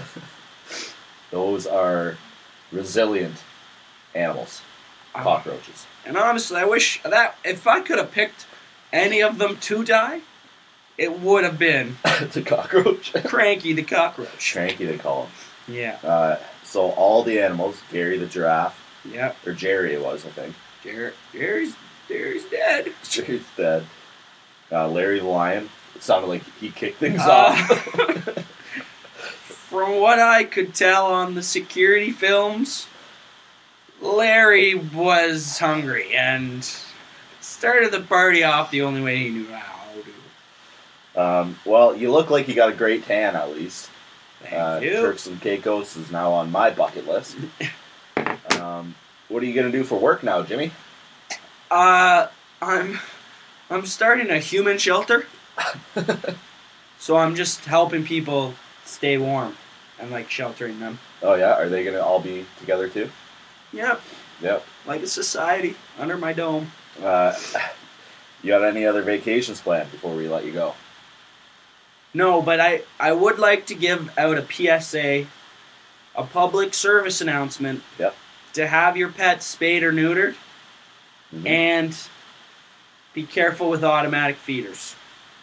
Those are resilient animals. Cockroaches. And honestly, I wish that if I could have picked any of them to die, it would have been The cockroach? Cranky the cockroach. Cranky, they call him. Yeah. Uh, so all the animals, Gary the giraffe, Yeah. or Jerry it was, I think. Jerry, Jerry's, Jerry's dead. Jerry's dead. Uh, Larry the lion. It sounded like he kicked things Uh, off. From what I could tell on the security films, Larry was hungry and started the party off the only way he knew how to. um, well, you look like you got a great tan at least. Thank Uh, you. Turks and Caicos is now on my bucket list. Um, what are you gonna do for work now, Jimmy? Uh, I'm, I'm starting a human shelter. So I'm just helping people stay warm and like sheltering them. Oh yeah, are they gonna all be together too? Yep, Yep. like a society under my dome. Uh, you got any other vacations planned before we let you go? No, but I, I would like to give out a P S A, a public service announcement. Yep. To have your pet spayed or neutered, Mhm. and be careful with automatic feeders.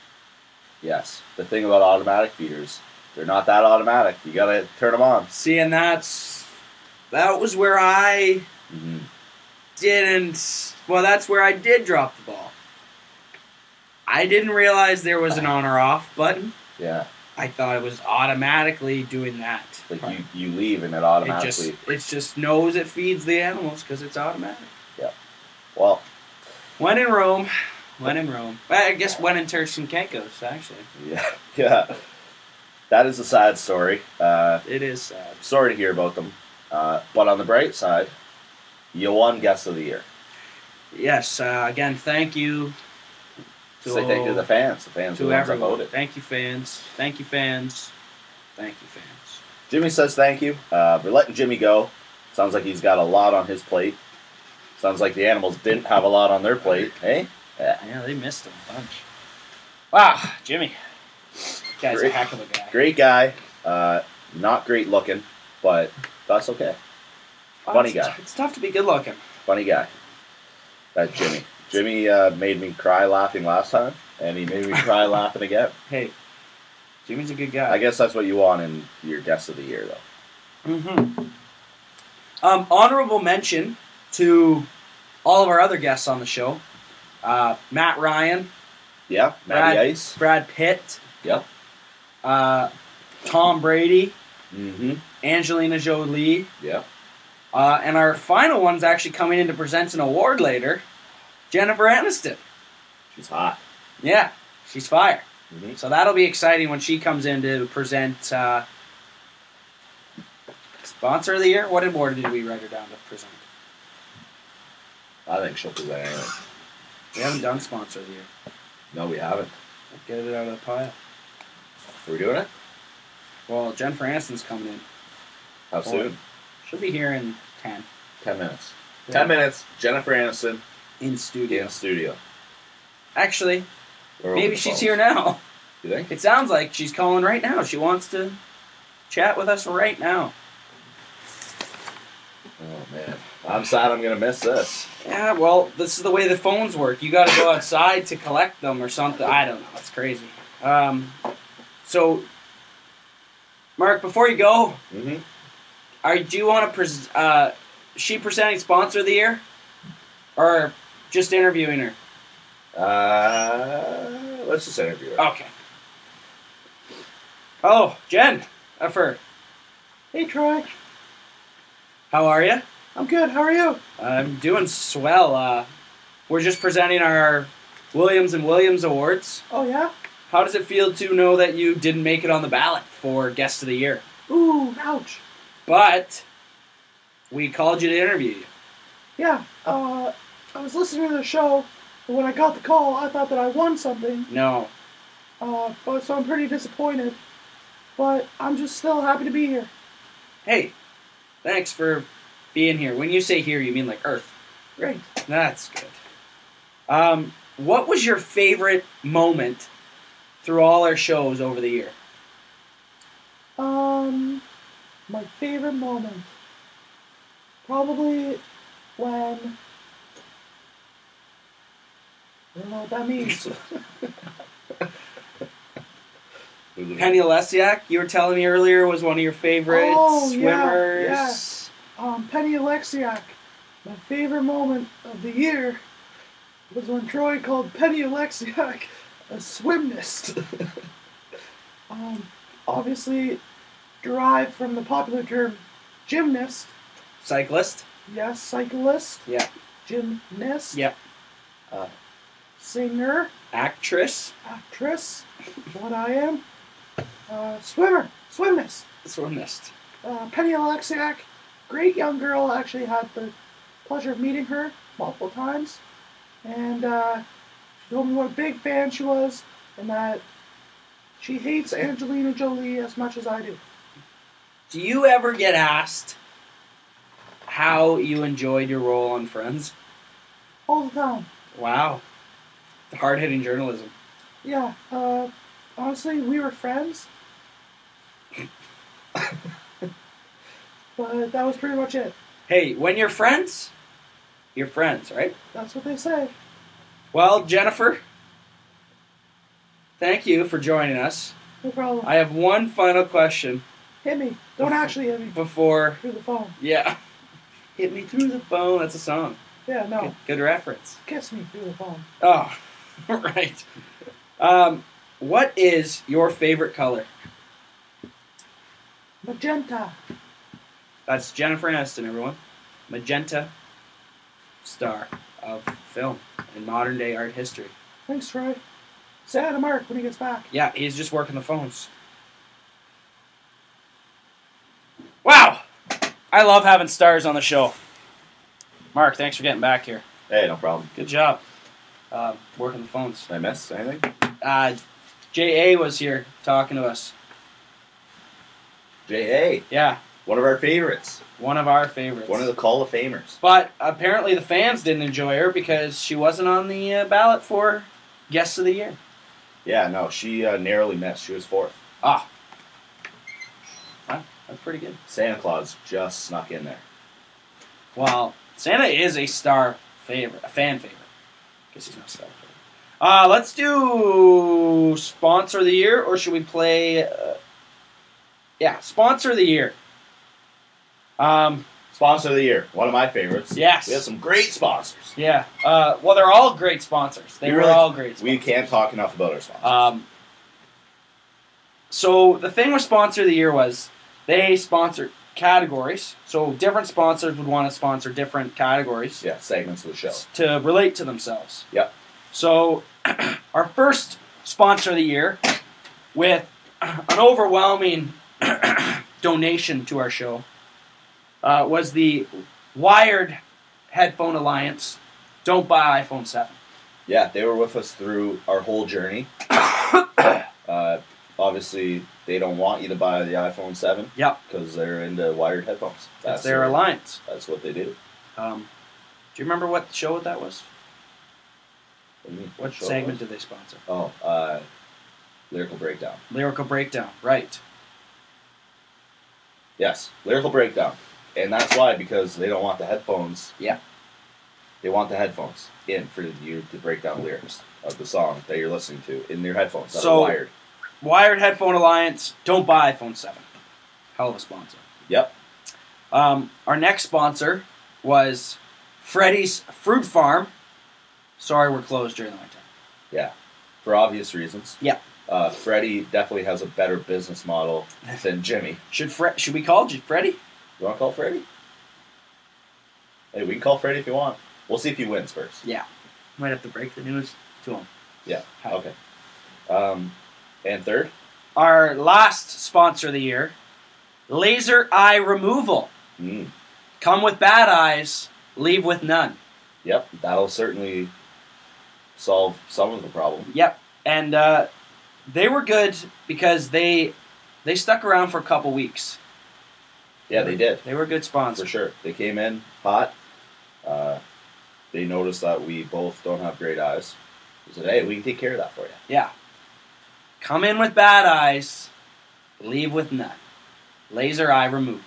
Yes. The thing about automatic feeders, they're not that automatic. You gotta turn them on. See, and that's that was where I Mm-hmm. didn't. Well, that's where I did drop the ball. I didn't realize there was an on or off button. Yeah. I thought it was automatically doing that. Like you, you leave and it automatically. It just, it just knows it feeds the animals because it's automatic. Yeah. Well. When in Rome. When in Rome. Well, I guess when in Turks and Caicos, actually. Yeah. Yeah. That is a sad story. Uh, it is sad. Sorry to hear about them. Uh, but on the bright side, you won Guest of the Year. Yes. Uh, again, thank you. To Say thank you to the fans. The fans to who everyone. voted. Thank you, fans. Thank you, fans. Thank you, fans. Jimmy says thank you. Uh, we're letting Jimmy go. Sounds like he's got a lot on his plate. Sounds like the animals didn't have a lot on their plate. Hey? Yeah, yeah they missed him a bunch. Wow, Jimmy. Guy's great, a heck of a guy. Great guy. Uh, not great looking, but that's okay. Well, Funny it's, guy. It's tough to be good looking. Funny guy. That's Jimmy. Jimmy uh, made me cry laughing last time, and he made me cry laughing again. Hey, Jimmy's a good guy. I guess that's what you want in your Guest of the Year, though. Mm-hmm. Um, honorable mention to all of our other guests on the show. Uh, Matt Ryan. Yeah, Matty Brad, Ice. Brad Pitt. Yep. Uh, Tom Brady. Mm-hmm. Angelina Jolie. Yep. Uh, and our final one's actually coming in to present an award later. Jennifer Aniston. She's hot. Yeah, she's fire. Mm-hmm. So that'll be exciting when she comes in to present uh, Sponsor of the Year. What award did we write her down to present? I think she'll present anything. We haven't done Sponsor of the Year. No, we haven't. Get it out of the pile. Are we doing it? Well, Jennifer Aniston's coming in. How soon? She'll be here in ten. Ten minutes. Yeah. Ten minutes. Jennifer Aniston In studio. in studio. Actually, We're maybe she's here now. You think? It sounds like she's calling right now. She wants to chat with us right now. Oh, man. I'm sad I'm going to miss this. Yeah, well, this is the way the phones work. You got to go outside to collect them or something. I don't know. It's crazy. Um, so, Mark, before you go, Mm-hmm. are, do you want to... Pres- uh, is she presenting Sponsor of the Year? Or just interviewing her? Uh, let's just interview her. Okay. Oh, Jen. Effer. Hey, Troy. How are you? I'm good. How are you? I'm doing swell. Uh, we're just presenting our Williams and Williams Awards. Oh, yeah? How does it feel to know that you didn't make it on the ballot for Guest of the Year? Ooh, ouch. But we called you to interview you. Yeah, uh, I was listening to the show, but when I got the call, I thought that I won something. No. Uh, but so I'm pretty disappointed. But I'm just still happy to be here. Hey, thanks for being here. When you say here, you mean like Earth. Great. That's good. Um, what was your favorite moment through all our shows over the year? Um, my favorite moment. Probably when... I don't know what that means. Penny Alesiak, you were telling me earlier, was one of your favorite Oh, yeah, swimmers. Um, Penny Alexiak. My favorite moment of the year was when Troy called Penny Alexiak a swimnist. um, obviously derived from the popular term gymnast. Cyclist. Yes, cyclist. Yeah. Gymnast. Yep. Uh, Singer. Actress. Actress. What I am. Uh, swimmer. Swimnist. Swimist. Uh, Penny Alexiak. Great young girl. I actually had the pleasure of meeting her multiple times. And uh, she told me what a big fan she was and that she hates Angelina Jolie as much as I do. Do you ever get asked how you enjoyed your role on Friends? All the time. Wow. Hard-hitting journalism. Yeah. Uh, honestly, we were friends. But that was pretty much it. Hey, when you're friends, you're friends, right? That's what they say. Well, Jennifer, thank you for joining us. No problem. I have one final question Hit me. Don't actually hit me before... through the phone. Yeah. Hit me through the phone. That's a song. Yeah, no. Good, good reference. Kiss me through the phone. Oh, right. Um, what is your favorite color? Magenta. That's Jennifer Aniston, everyone. Magenta star of film in modern day art history. Thanks, Troy. Say hi to Mark when he gets back. Yeah, he's just working the phones. Wow! I love having stars on the show. Mark, thanks for getting back here. Hey, no problem. Good job. Uh, working the phones. Did I miss anything? Uh, J A was here talking to us. J A, Yeah, one of our favorites. one of our favorites. One of the Call of Famers. But apparently the fans didn't enjoy her because she wasn't on the uh, ballot for Guest of the Year. Yeah, no, she uh, narrowly missed. She was fourth. Ah. Wow, that's pretty good. Santa Claus just snuck in there. Well, Santa is a star favorite, a fan favorite. Guess he's not a star favorite. Uh, let's do Sponsor of the Year, or should we play... Uh, yeah, Sponsor of the Year. Um, Sponsor of the Year, one of my favorites. Yes. We have some great sponsors. yeah. Uh, well, they're all great sponsors. They We were really- all great sponsors. We can't talk enough about our sponsors. Um, so the thing with Sponsor of the Year was they sponsored categories. So different sponsors would want to sponsor different categories yeah, segments of the show. to relate to themselves. Yep. So our first Sponsor of the Year, with an overwhelming donation to our show, uh, was the Wired Headphone Alliance. Don't buy iPhone seven. Yeah, they were with us through our whole journey. uh, obviously, they don't want you to buy the iPhone seven. Yep. Because they're into wired headphones. That's their alliance. That's what they do. Um, do you remember what show that was? What, do you mean? What Show segment us? did they sponsor? Oh, uh, Lyrical Breakdown. Lyrical Breakdown, right. Yes, Lyrical Breakdown. And that's why, because they don't want the headphones. Yeah. They want the headphones in for you to break down lyrics of the song that you're listening to in your headphones that So- are wired. Wired Headphone Alliance, don't buy iPhone seven. Hell of a sponsor. Yep. Um, our next sponsor was Freddy's Fruit Farm. Sorry, we're closed during the winter. Yeah. For obvious reasons. Yeah. Uh, Freddie definitely has a better business model than Jimmy. Should Fre- should we call J- Freddy? You want to call Freddie? Hey, we can call Freddie if you want. We'll see if he wins first. Yeah. Might have to break the news to him. Yeah. Hi. Okay. Um, and third? Our last sponsor of the year, Laser Eye Removal. Mm. Come with bad eyes, leave with none. Yep. That'll certainly solve some of the problem. Yep. And uh, they were good because they they stuck around for a couple weeks. Yeah, they did. They were good For sponsors. sure. They came in hot. Uh, they noticed that we both don't have great eyes. They said, hey, we can take care of that for you. Yeah. Come in with bad eyes, leave with none. Laser Eye Removal.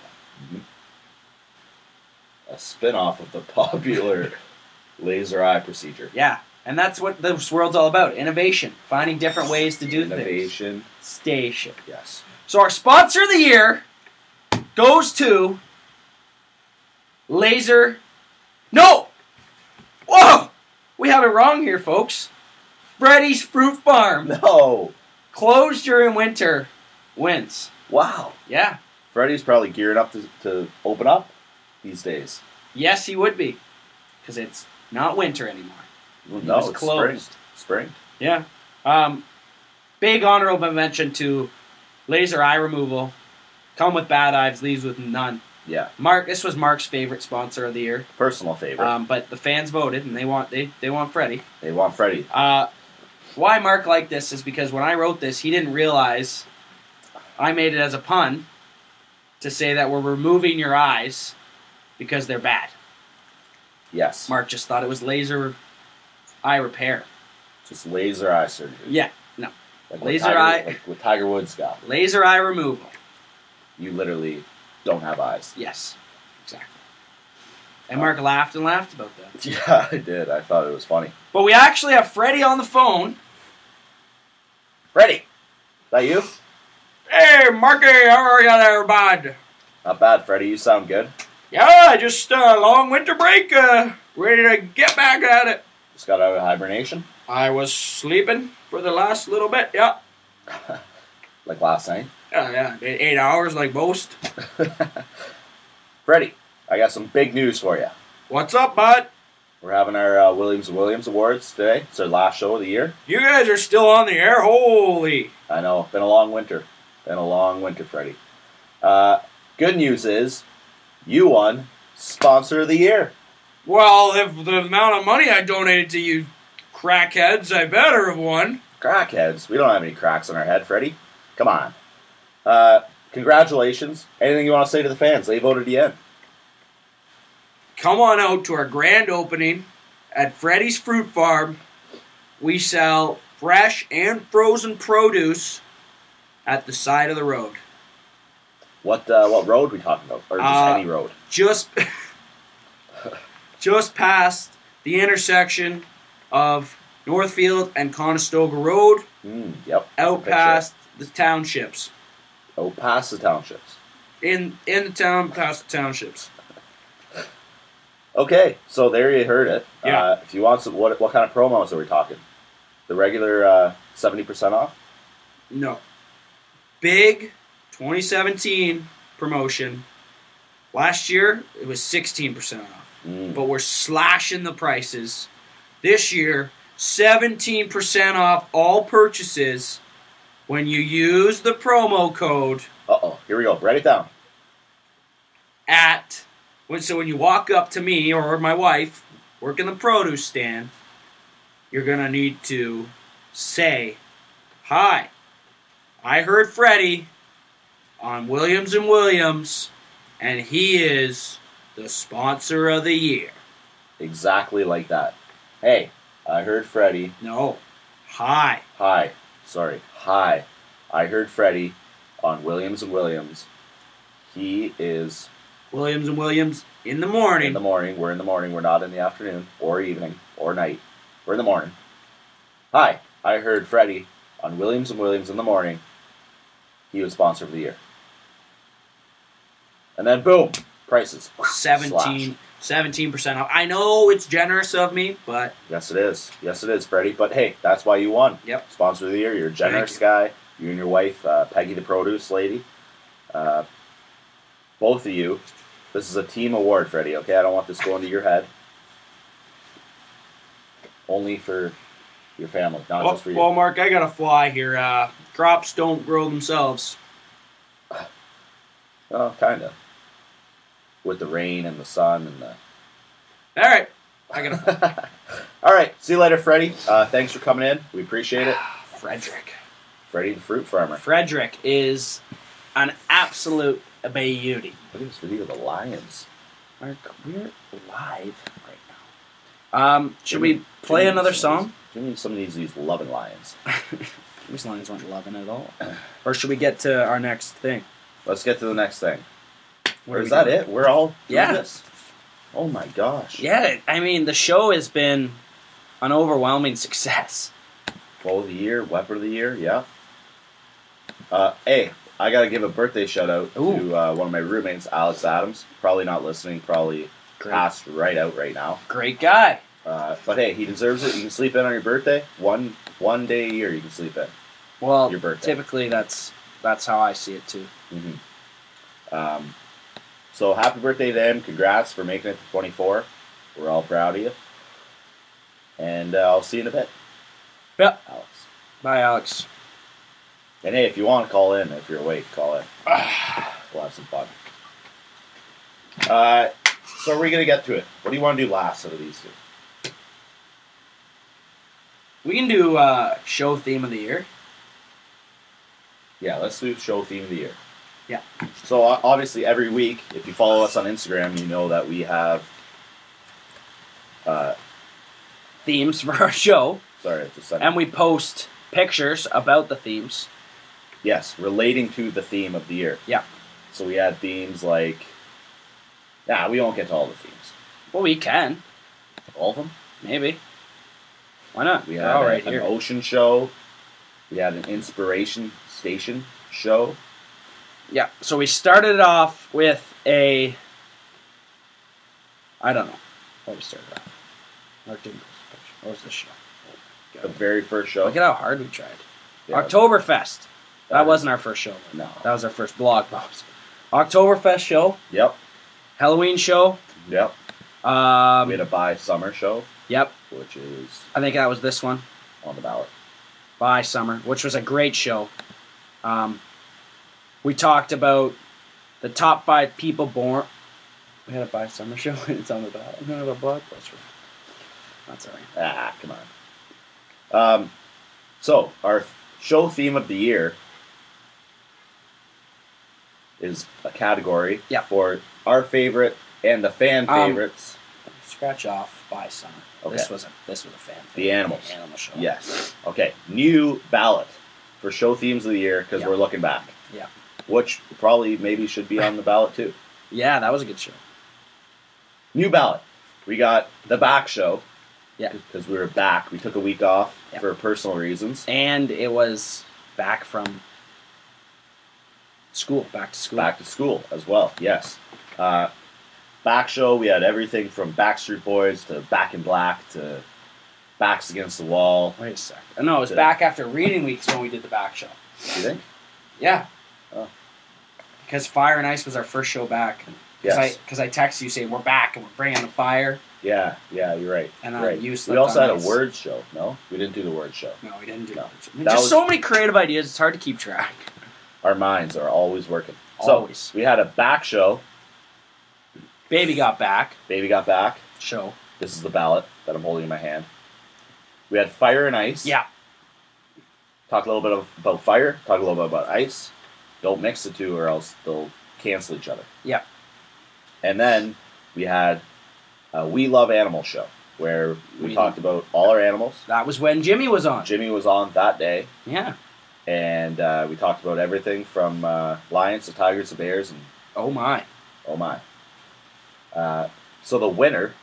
A spin-off of the popular laser eye procedure. Yeah. And that's what this world's all about. Innovation. Finding different ways to do things. Innovation. Station. Yes. So our sponsor of the year goes to Laser... No! Whoa! We have it wrong here, folks. Freddy's Fruit Farm. No! Closed during winter. Wins. Wow. Yeah. Freddie's probably gearing up to, to open up these days. Yes, he would be. Because it's not winter anymore. Well, He no, was it's closed. spring. Spring. Yeah. Um, big honorable mention to Laser Eye Removal. Come with bad eyes, leaves with none. Yeah. Mark, this was Mark's favorite sponsor of the year. Personal favorite. Um, but the fans voted, and they want they, they want Freddie. they want Freddie. Uh, why Mark liked this is because when I wrote this, he didn't realize I made it as a pun to say that we're removing your eyes because they're bad. Yes. Mark just thought it was laser eye repair. Just laser eye surgery. Yeah, no. Like what Laser Tiger, eye- Like what Tiger Woods got. Laser eye removal. You literally don't have eyes. Yes, exactly. And Mark laughed and laughed about that. Yeah, I did. I thought it was funny. But we actually have Freddie on the phone. Freddie! Is that you? Hey, Marky, how are you there, bud? Not bad, Freddie. You sound good. Yeah, just a uh, long winter break. Uh, ready to get back at it. Just got out of hibernation? I was sleeping for the last little bit, yeah. Like last night? Yeah, yeah, eight eight hours like most. Freddie, I got some big news for you. What's up, bud? We're having our uh, Williams and Williams Awards today. It's our last show of the year. You guys are still on the air? Holy. I know. Been a long winter. Been a long winter, Freddie. Uh, good news is, you won Sponsor of the Year. Well, if the amount of money I donated to you crackheads, I better have won. Crackheads? We don't have any cracks on our head, Freddie. Come on. Uh, congratulations. Anything you want to say to the fans? They voted you in. Come on out to our grand opening at Freddy's Fruit Farm. We sell fresh and frozen produce at the side of the road. What uh, what road are we talking about? Or just Uh, any road? Just, just past the intersection of Northfield and Conestoga Road, Mm, yep. out Picture past the townships. it. Out past the townships. In in the town, past the townships. Okay, so there you heard it. Yeah. Uh, if you want some, what what kind of promos are we talking? The regular uh, seventy percent off? No. Big twenty seventeen promotion. Last year, it was sixteen percent off. Mm. But we're slashing the prices. This year, seventeen percent off all purchases when you use the promo code Uh-oh, here we go. Write it down. at... when So when you walk up to me or my wife, working the produce stand, you're going to need to say, "Hi, I heard Freddie on Williams and Williams, and he is the sponsor of the year." Exactly like that. Hey, I heard Freddie. No. Hi. Hi. Sorry. Hi. I heard Freddie on Williams and Williams. He is Williams and Williams in the morning. in the morning. We're in the morning. We're not in the afternoon or evening or night. We're in the morning. Hi. I heard Freddie on Williams and Williams in the morning. He was sponsor of the year. And then boom, prices. seventeen, seventeen percent off. I know it's generous of me, but Yes, it is. Yes, it is, Freddie. But hey, that's why you won. Yep. Sponsor of the year. You're a generous you. guy. You and your wife, uh, Peggy the produce lady. Uh, both of you. This is a team award, Freddie, okay? I don't want this going to your head. Only for your family, not well, just for you. well, Mark, I got to fly here. Uh, crops don't grow themselves. Oh, kind of. With the rain and the sun and the... All right. I got to All right. See you later, Freddie. Uh, thanks for coming in. We appreciate it. Frederick. Freddie the fruit farmer. Frederick is an absolute beauty. Look at this video of the Lions. Mark, we're live right now. Um, should Jimmy- we play Jimmy another needs some of song? these- Jimmy needs some of these, these loving Lions. These lines weren't loving at all. Or should we get to our next thing? Let's get to the next thing. What Or are is we that doing? it? We're all through Yeah. this? Oh my gosh. Yeah, I mean, the show has been an overwhelming success. Quote of the year, weapon of the year, yeah. Uh, hey, I gotta give a birthday shout out Ooh. to uh, one of my roommates, Alex Adams. Probably not listening, probably Great. passed right out right now. Great guy. Uh, but hey, he deserves it. You can sleep in on your birthday. One one day a year you can sleep in. Well, Your birthday. typically that's that's how I see it too. Mm-hmm. Um, so happy birthday to him. Congrats for making it to twenty-four. We're all proud of you. And uh, I'll see you in a bit. Yeah. Alex. Bye, Alex. And hey, if you want to call in, if you're awake, call in. We'll have some fun. Uh, so we're gonna get to it. What do you want to do last out of these two? We can do uh, show theme of the year. Yeah, let's do show theme of the year. Yeah. So uh, obviously every week, if you follow us on Instagram, you know that we have. Uh, Themes for our show. sorry, it's a second. And we post pictures about the themes. Yes, relating to the theme of the year. Yeah. So we had themes like. Nah, we won't get to all the themes. Well, we can. All of them. Maybe. Why not? We They're had all a- right an here. ocean show. We had an inspiration station show. Yeah, so we started off with a... I don't know what we started off. Mark didn't post a picture. What was this show? The very first show. Look at how hard we tried. Yeah. Oktoberfest. That That wasn't our first show. No. That was our first blog post. Oktoberfest show. Yep. Halloween show. Yep. Um, We had a buy summer show, yep. which is I think that was this one. on the ballot. By Summer, which was a great show. Um, we talked about the top five people born. We had a By Summer show. It's on the ballot. We don't have a blog post for it. That's all right. Ah, come on. Um, so our show theme of the year is a category Yeah. for our favorite and the fan Um, favorites. Scratch off By Summer. Okay. This was a this was a fan. The favorite. animals. The animal show. Yes. Okay. New ballot for show themes of the year because Yeah. we're looking back. Yeah. Which probably maybe should be on the ballot too. Yeah, that was a good show. New ballot. We got the back show. Yeah. Because we were back. We took a week off Yeah. for personal reasons. And it was back from school, back to school. Back to school as well. Yes. Uh, back show. We had everything from Backstreet Boys to Back in Black to Backs Against the Wall. Wait a sec. No, it was Did back after reading weeks when we did the back show. Do you think? Yeah. Oh. Because Fire and Ice was our first show back. Because Yes. I, cause I texted you saying, we're back and we're bringing the fire. Yeah. Yeah. You're right. And uh, right. you We slept also on had ice. a words show. No, we didn't do the words show. No, we didn't do No. that. I mean, That just was- so many creative ideas, it's hard to keep track. Our minds are always working. Always. So we had a back show. Baby Got Back Baby got back. show. This is the ballot that I'm holding in my hand. We had Fire and Ice. Yeah. Talk a little bit of, about fire. Talk a little bit about ice. Don't mix the two, or else they'll cancel each other. Yeah. And then we had a We Love Animal show, where we, We talked about all our animals. That was when Jimmy was on. Jimmy was on that day, Yeah. and uh, we talked about everything from uh, lions to tigers to bears, and Oh my. oh my. Uh, so the winner,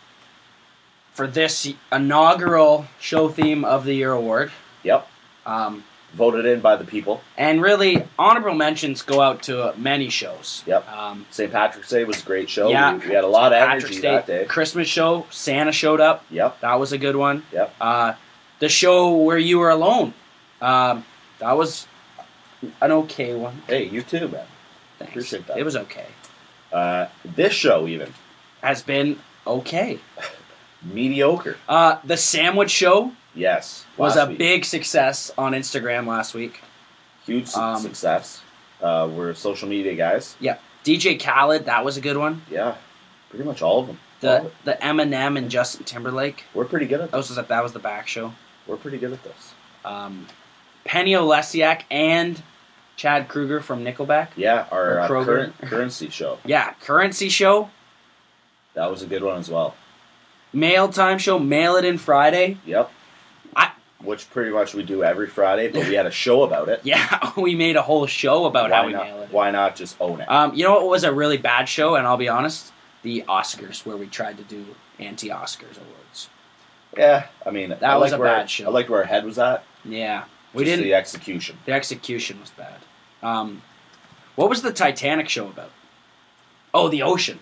For this inaugural show theme of the year award. yep, Um, voted in by the people. and really, honorable mentions go out to many shows. Yep. Um, Saint Patrick's Day was a great show. Yeah. We, we had a lot of Patrick's energy Day, that day. Christmas show, Santa showed up. Yep, That was a good one. yep. Uh, the show where you were alone. Um, that was an okay one. Hey, you too, man. Thanks. Appreciate that. It was okay. Uh, this show, even, Has been okay. mediocre. Uh, the Sandwich Show Yes. was last a week. big success on Instagram last week. Huge su- um, success. Uh, we're social media guys. Yeah. D J Khaled, that was a good one. Yeah, pretty much all of them. All of The it. the Eminem and Justin Timberlake. We're pretty good at That this. was that was the back show. We're pretty good at this. Um, Penny Olesiak and Chad Kruger from Nickelback. Yeah, our Or uh, Kroger. current currency show. Yeah, Currency Show, That was a good one as well. Mail Time Show, Mail It In Friday. Yep. I- Which pretty much we do every Friday, but we had a show about it. Yeah, we made a whole show about why how we not, mail it. Why not just own it? Um, you know what was a really bad show, and I'll be honest? The Oscars, where we tried to do anti-Oscars awards. yeah, I mean, That I was liked a where, bad show. I liked where our head was at. Yeah, we Just didn't. the execution. The execution was bad. Um, what was the Titanic show about? Oh, the ocean.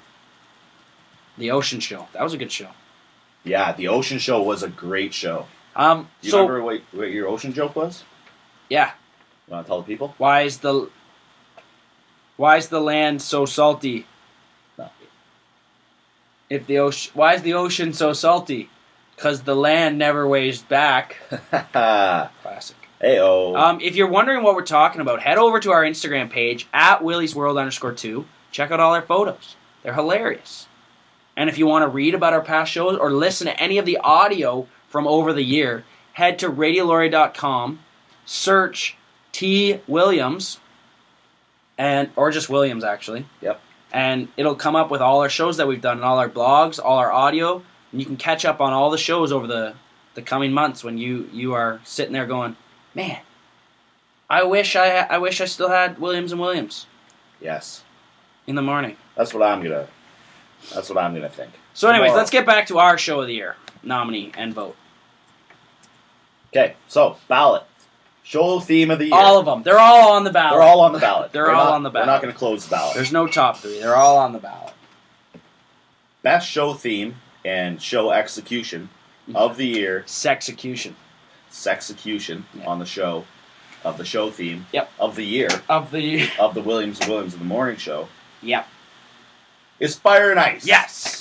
The ocean show. That was a good show. Yeah, the ocean show was a great show. Um, Do you so remember what, what your ocean joke was? yeah, You want to tell the people? why is the why is the land so salty? No. If the ocean, why is the ocean so salty? Because the land never weighs back. Classic. Hey-oh. Um, if you're wondering what we're talking about, head over to our Instagram page at Willie's World underscore two. Check out all our photos. They're hilarious. And if you want to read about our past shows or listen to any of the audio from over the year, head to radiolaurie dot com, search T Williams, and or just Williams actually. Yep. And it'll come up with all our shows that we've done and all our blogs, all our audio, and you can catch up on all the shows over the, the coming months when you, you are sitting there going, man, I wish I I wish I still had Williams and Williams Yes. in the morning. That's what I'm gonna. That's what I'm gonna think. So, anyways, Tomorrow. let's get back to our show of the year nominee and vote. Okay, so ballot, show theme of the year. All of them. They're all on the ballot. They're all on the ballot. They're We're all not- on the ballot. We're not gonna close the ballot. There's no top three. They're all on the ballot. Best show theme and show execution of the year, Sexecution. Sexecution Yeah. on the show, of the show theme, Yep. of the year, Of the year. of the Williams and Williams of the Morning Show, Yep. is Fire and Ice. Yes.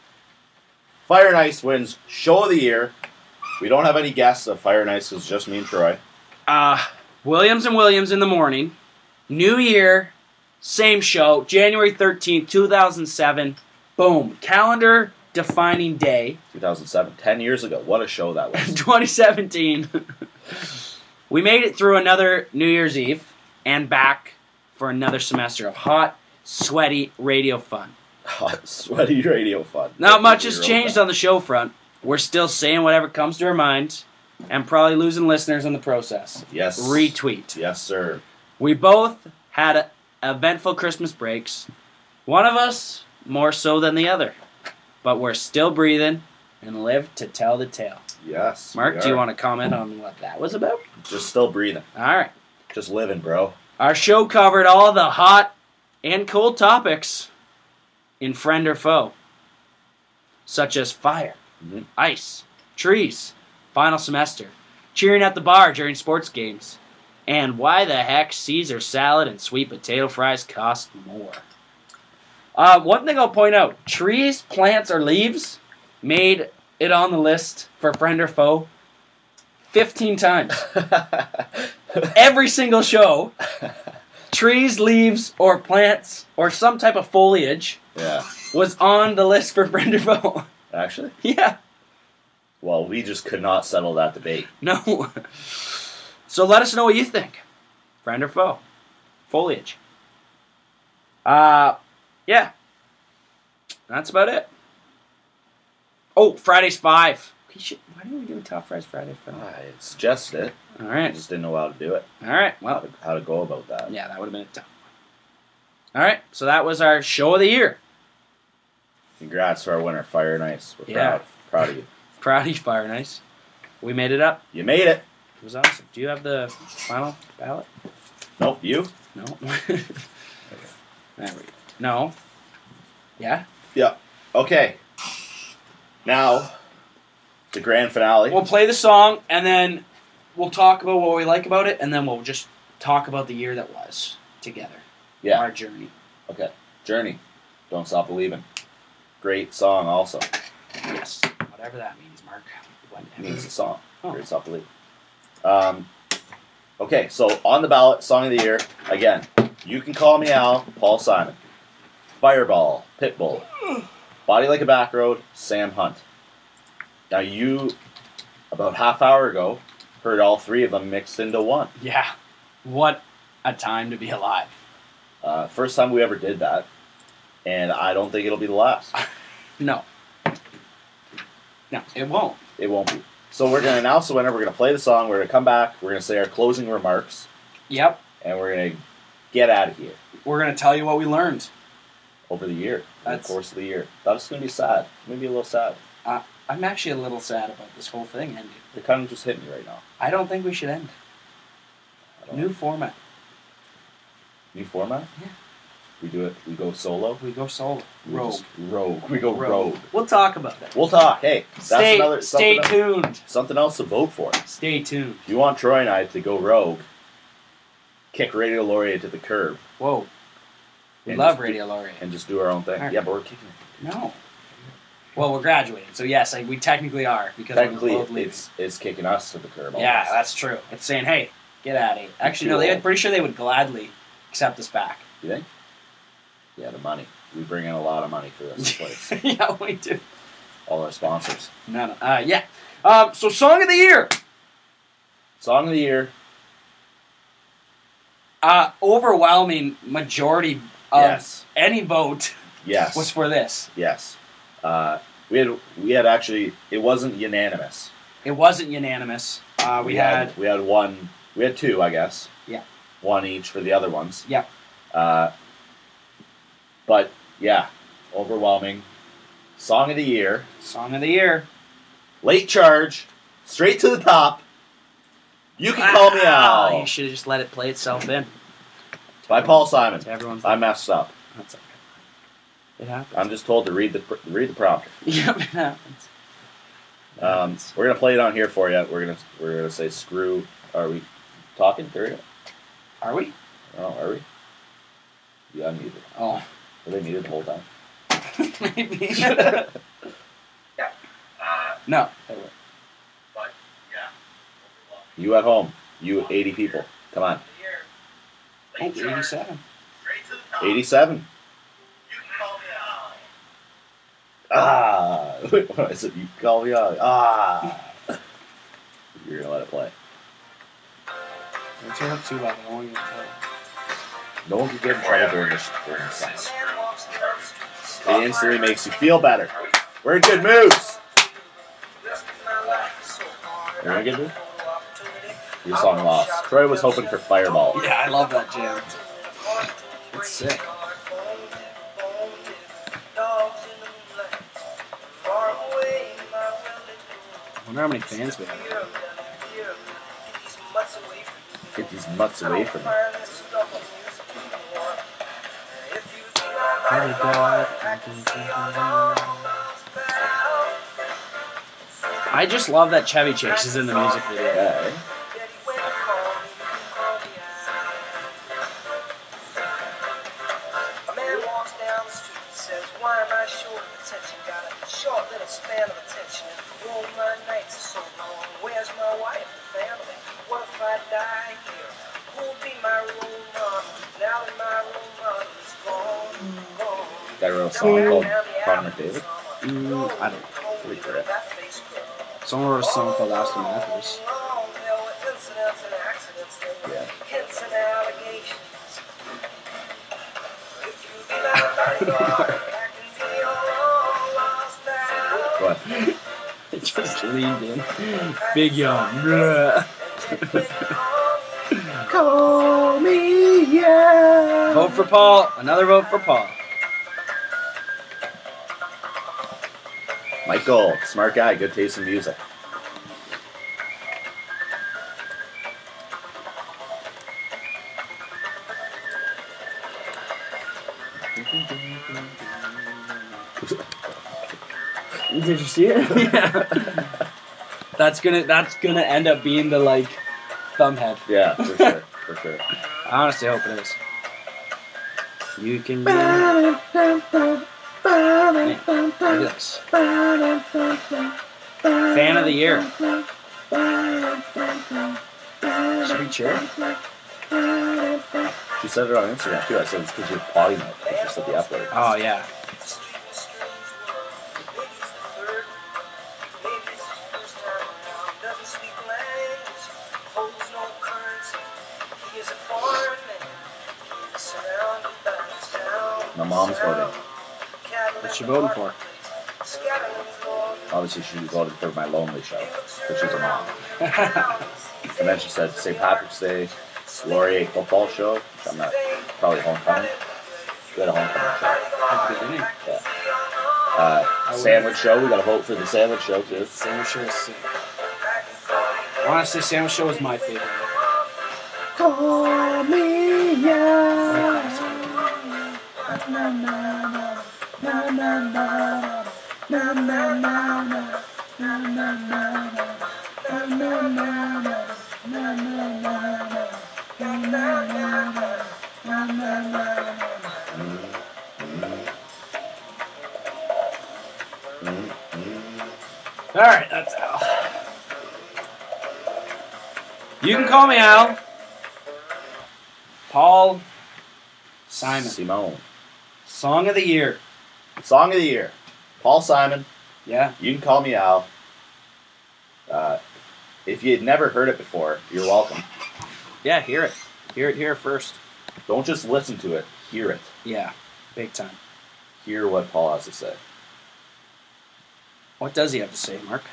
Fire and Ice wins Show of the Year. We don't have any guests of Fire and Ice. It's just me and Troy. Uh, Williams and Williams in the morning. New year. Same show. January thirteenth, two thousand seven. Boom. Calendar defining day. two thousand seven, ten years ago. What a show that was. twenty seventeen. We made it through another New Year's Eve and back for another semester of hot, sweaty radio fun. Hot, sweaty radio fun. Not much has changed on the show front. We're still saying whatever comes to our minds and probably losing listeners in the process. Yes. Retweet. Yes, sir. We both had a, eventful Christmas breaks. One of us more so than the other. But we're still breathing and live to tell the tale. Yes. Mark, we do you are. want to comment on what that was about? Just still breathing. All right. Just living, bro. Our show covered all the hot and cold topics in Friend or Foe, such as fire, Mhm. ice, trees, final semester, cheering at the bar during sports games, and why the heck Caesar salad and sweet potato fries cost more. Uh, one thing I'll point out, trees, plants, or leaves made it on the list for Friend or Foe fifteen times. Every single show, trees, leaves, or plants, or some type of foliage Yeah. was on the list for Friend or Foe. Actually? Yeah. Well, we just could not settle that debate. No. So let us know what you think. Friend or foe? Foliage. Uh, yeah. That's about it. Oh, Friday's five. We should, why didn't we do a Top Fries Friday? Friday? I suggested it. All I right. just didn't know how to do it. All right. How Well, to, how to go about that. yeah, that would have been a tough one. All right. So that was our show of the year. Congrats to our winner, Fire and Ice. We're Yeah. proud. Proud of you. Proud of you, Fire Nice. We made it up. You made it. It was awesome. Do you have the final ballot? Nope, you? No. There we go. No. Yeah? Yeah. Okay. Now, the grand finale. We'll play the song, and then we'll talk about what we like about it, and then we'll just talk about the year that was together. Yeah. Our journey. Okay. Journey. Don't Stop Believing. Great song also. Yes. Whatever that means, Mark. It Whatever. means the song. Oh. Great Stop Believing. Um, okay, so on the ballot, Song of the Year, again, You Can Call Me Al, Paul Simon. Fireball, Pitbull. Body Like a Back Road, Sam Hunt. Now you, about half hour ago, heard all three of them mixed into one. Yeah. What a time to be alive. Uh, first time we ever did that, and I don't think it'll be the last. No. No, it won't. It won't be. So we're going to announce the winner, we're going to play the song, we're going to come back, we're going to say our closing remarks, Yep. and we're going to get out of here We're going to tell you what we learned. over the year, over the That's- course of the year. That's going to be sad. Maybe a little sad. I'm actually a little sad about this whole thing ending. It kind of just hit me right now. I don't think we should end. I don't New know. format. New format? Yeah. We do it, we go solo? We go solo. We Rogue. just- rogue. We go rogue. We'll talk about that. We'll talk. Hey, that's Stay, another stay something, tuned. something else to vote for. Stay tuned. If you want Troy and I to go rogue, kick Radio Laureate to the curb, Whoa. We And love just do- Radio Laureate. and just do our own thing. Alright. Yeah, but we're kicking it. No. Well, we're graduating, so yes, like, we technically are because Technically, we're both leaving. it's it's kicking us to the curb. Yeah, almost. that's true. It's saying, hey, get out of here. Actually, no, too they, old. I'm pretty sure they would gladly accept us back. You think? Yeah, the money. We bring in a lot of money for this place. Yeah, we do. All our sponsors. No, no. Uh, yeah. Um, so, Song of the Year. Song of the year. Uh, overwhelming majority of Yes. any vote Yes. was for this. Yes. Uh, we had we had actually it wasn't unanimous. It wasn't unanimous. Uh, we, had, we had one we had two, I guess. Yeah. One each for the other ones. Yep. Uh, but yeah, overwhelming. Song of the year. Song of the Year. Late charge. Straight to the top. You can call me Ah, Al. You should have just let it play itself in. By Paul Simon. To everyone's I messed up. That's okay. It happens. I'm just told to read the read the prompter. Yep, it happens. Um, we're gonna play it on here for you. We're gonna we're gonna say screw. Are we talking? There we go. Are we? Oh, are we? Yeah, I'm muted. Oh. Were they muted the whole time? Maybe. Yeah. Uh, No. but yeah. You at home. You eighty people. Come on. Oh, eighty-seven. Straight to the top. eighty-seven. You can call me out. Ah. What is it? You call me out. Ah. You're gonna let it play. Don't turn up too loud. I won't even tell. No one can get in trouble during this during this song. It instantly makes you feel better. We're in good moods. You're in a good mood? Your song lost. Troy was hoping for Fireball. Yeah, I love that jam. It's sick. I wonder how many fans we have. Get these mutts away from me. I just love that Chevy Chase is in the music video. Yeah, eh? A man walks down the street and says, why am I short of attention? Got a short little span of attention. Oh, my nights are so long. Where's my wife and family? What if I die here? Who'll be my role model? Now that my role model is gone, gone. That wrote a song called Connor McDavid. Mm, I don't know. Pretty correct. Someone wrote a song called Aston Matthews. Yeah. Hits and allegations. What? It just leaned in. Big yawn. Blah. Call me, yeah. Vote for Paul. Another vote for Paul. Michael, smart guy, good taste in music. Did you see it? Yeah. That's gonna that's gonna end up being the like thumbhead. Yeah, for sure, for sure. I honestly hope it is. You can be. Look at this. Fan of the year. Sweet chair. She said it on Instagram too. I said it's because you're potty mouth. She said the F word. Oh yeah. My mom's voting. What's she voting for? Obviously, she voted for my Lonely Show because she's a mom. And then she said Saint Patrick's Day, Laurier football show, which I'm not, probably homecoming. We had a homecoming show. Yeah. Uh, sandwich show, we got to vote for the sandwich show too. Sandwich show is sick. Honestly, sandwich show is my favorite. Call me, yeah. Na, na, na, na, na, na, na, na, na, na, na, na, na, All right, that's Al. You can call me Al. Paul Simon. Simone. Song of the year. Song of the year. Paul Simon. Yeah. You can call me Al. Uh, if you had never heard it before, you're welcome. Yeah, hear it. Hear it here first. Don't just listen to it. Hear it. Yeah, big time. Hear what Paul has to say. What does he have to say, Mark?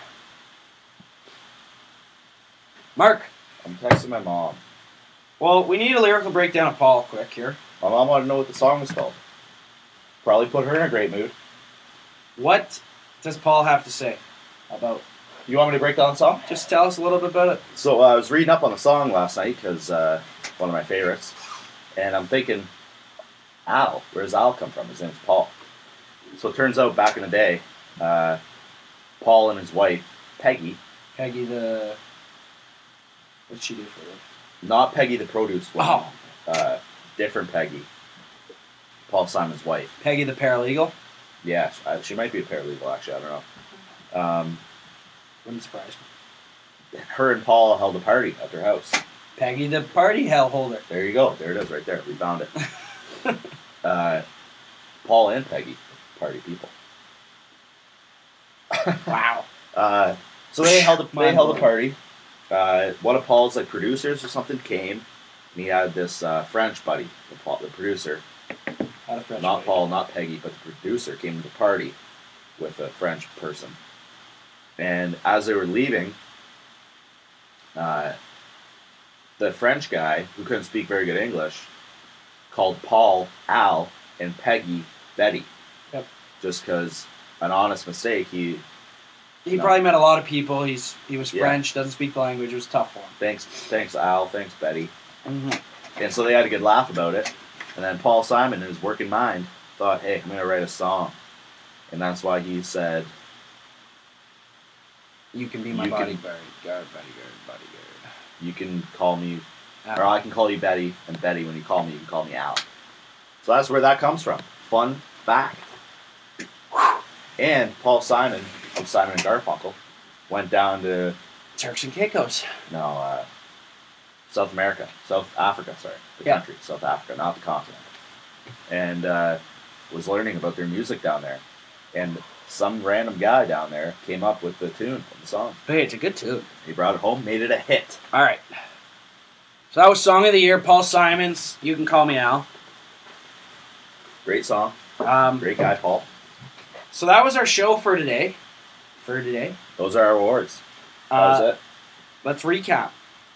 Mark! I'm texting my mom. Well, we need a lyrical breakdown of Paul quick here. My mom wanted to know what the song was called. Probably put her in a great mood. What does Paul have to say about? You want me to break down the song? Just tell us a little bit about it. So uh, I was reading up on the song last night because uh, one of my favorites, and I'm thinking, Al, where does Al come from? His name's Paul. So it turns out back in the day, uh, Paul and his wife Peggy. Peggy the. What'd she do for it? Not Peggy the produce woman. Oh, Uh, different Peggy. Paul Simon's wife. Peggy the paralegal. Yeah, she, she might be a paralegal, actually. I don't know. Um, Wouldn't surprise me. her and Paul held a party at their house. Peggy the party hell holder. There you go. There it is right there. We found it. uh, Paul and Peggy, party people. Wow. Uh, so they held a, they Mind held a blowing. party. Uh, one of Paul's like producers or something came, and he had this uh, French buddy, the, Paul, the producer, Had a French not lady. Paul, not Peggy, but the producer came to the party with a French person. And as they were leaving, uh, the French guy, who couldn't speak very good English, called Paul Al and Peggy Betty. Yep. Just because an honest mistake, he He No. probably met a lot of people. He's he was Yeah. French, doesn't speak the language. It was tough for him. thanks, thanks Al, thanks Betty. Mm-hmm. And so they had a good laugh about it. And then Paul Simon, in his working mind, thought, hey, I'm going to write a song. And that's why he said, You can be my You can- bodyguard, guard, bodyguard, bodyguard. you can call me, Al. or I can call you Betty, and Betty, when you call me, you can call me Al. So that's where that comes from. Fun fact. And Paul Simon, from Simon and Garfunkel, went down to, Turks and Caicos. no, uh, South America, South Africa, sorry, the Yeah. country, South Africa, not the continent, and uh, was learning about their music down there. And some random guy down there came up with the tune of the song. Hey, it's a good tune. He brought it home, made it a hit. All right. So that was Song of the Year, Paul Simon's You Can Call Me Al. Great song, Um, great guy, Paul. so that was our show for today. For today. Those are our awards. That Uh, was it. Let's recap.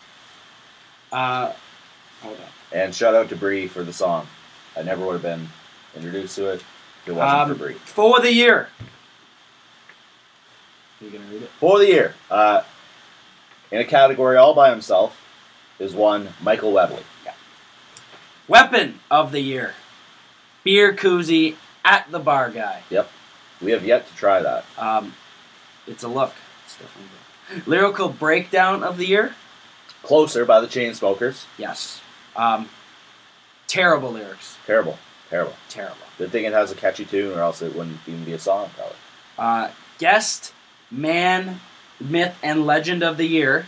Uh, hold on. And shout out to Bree for the song. I never would have been introduced to it if it wasn't Um, for Bree. For the year. Are you going to read it? For the year, uh, in a category all by himself, is one Michael Webley. Weapon of the year. Beer koozie at the bar guy. We have yet to try that. Um, it's a look. It's definitely a look. Lyrical breakdown of the year. Closer by the Chainsmokers. Yes. Um, terrible lyrics. Terrible. Terrible. Terrible. Good thing it has a catchy tune, or else it wouldn't even be a song, probably. Uh, guest, man, myth, and legend of the year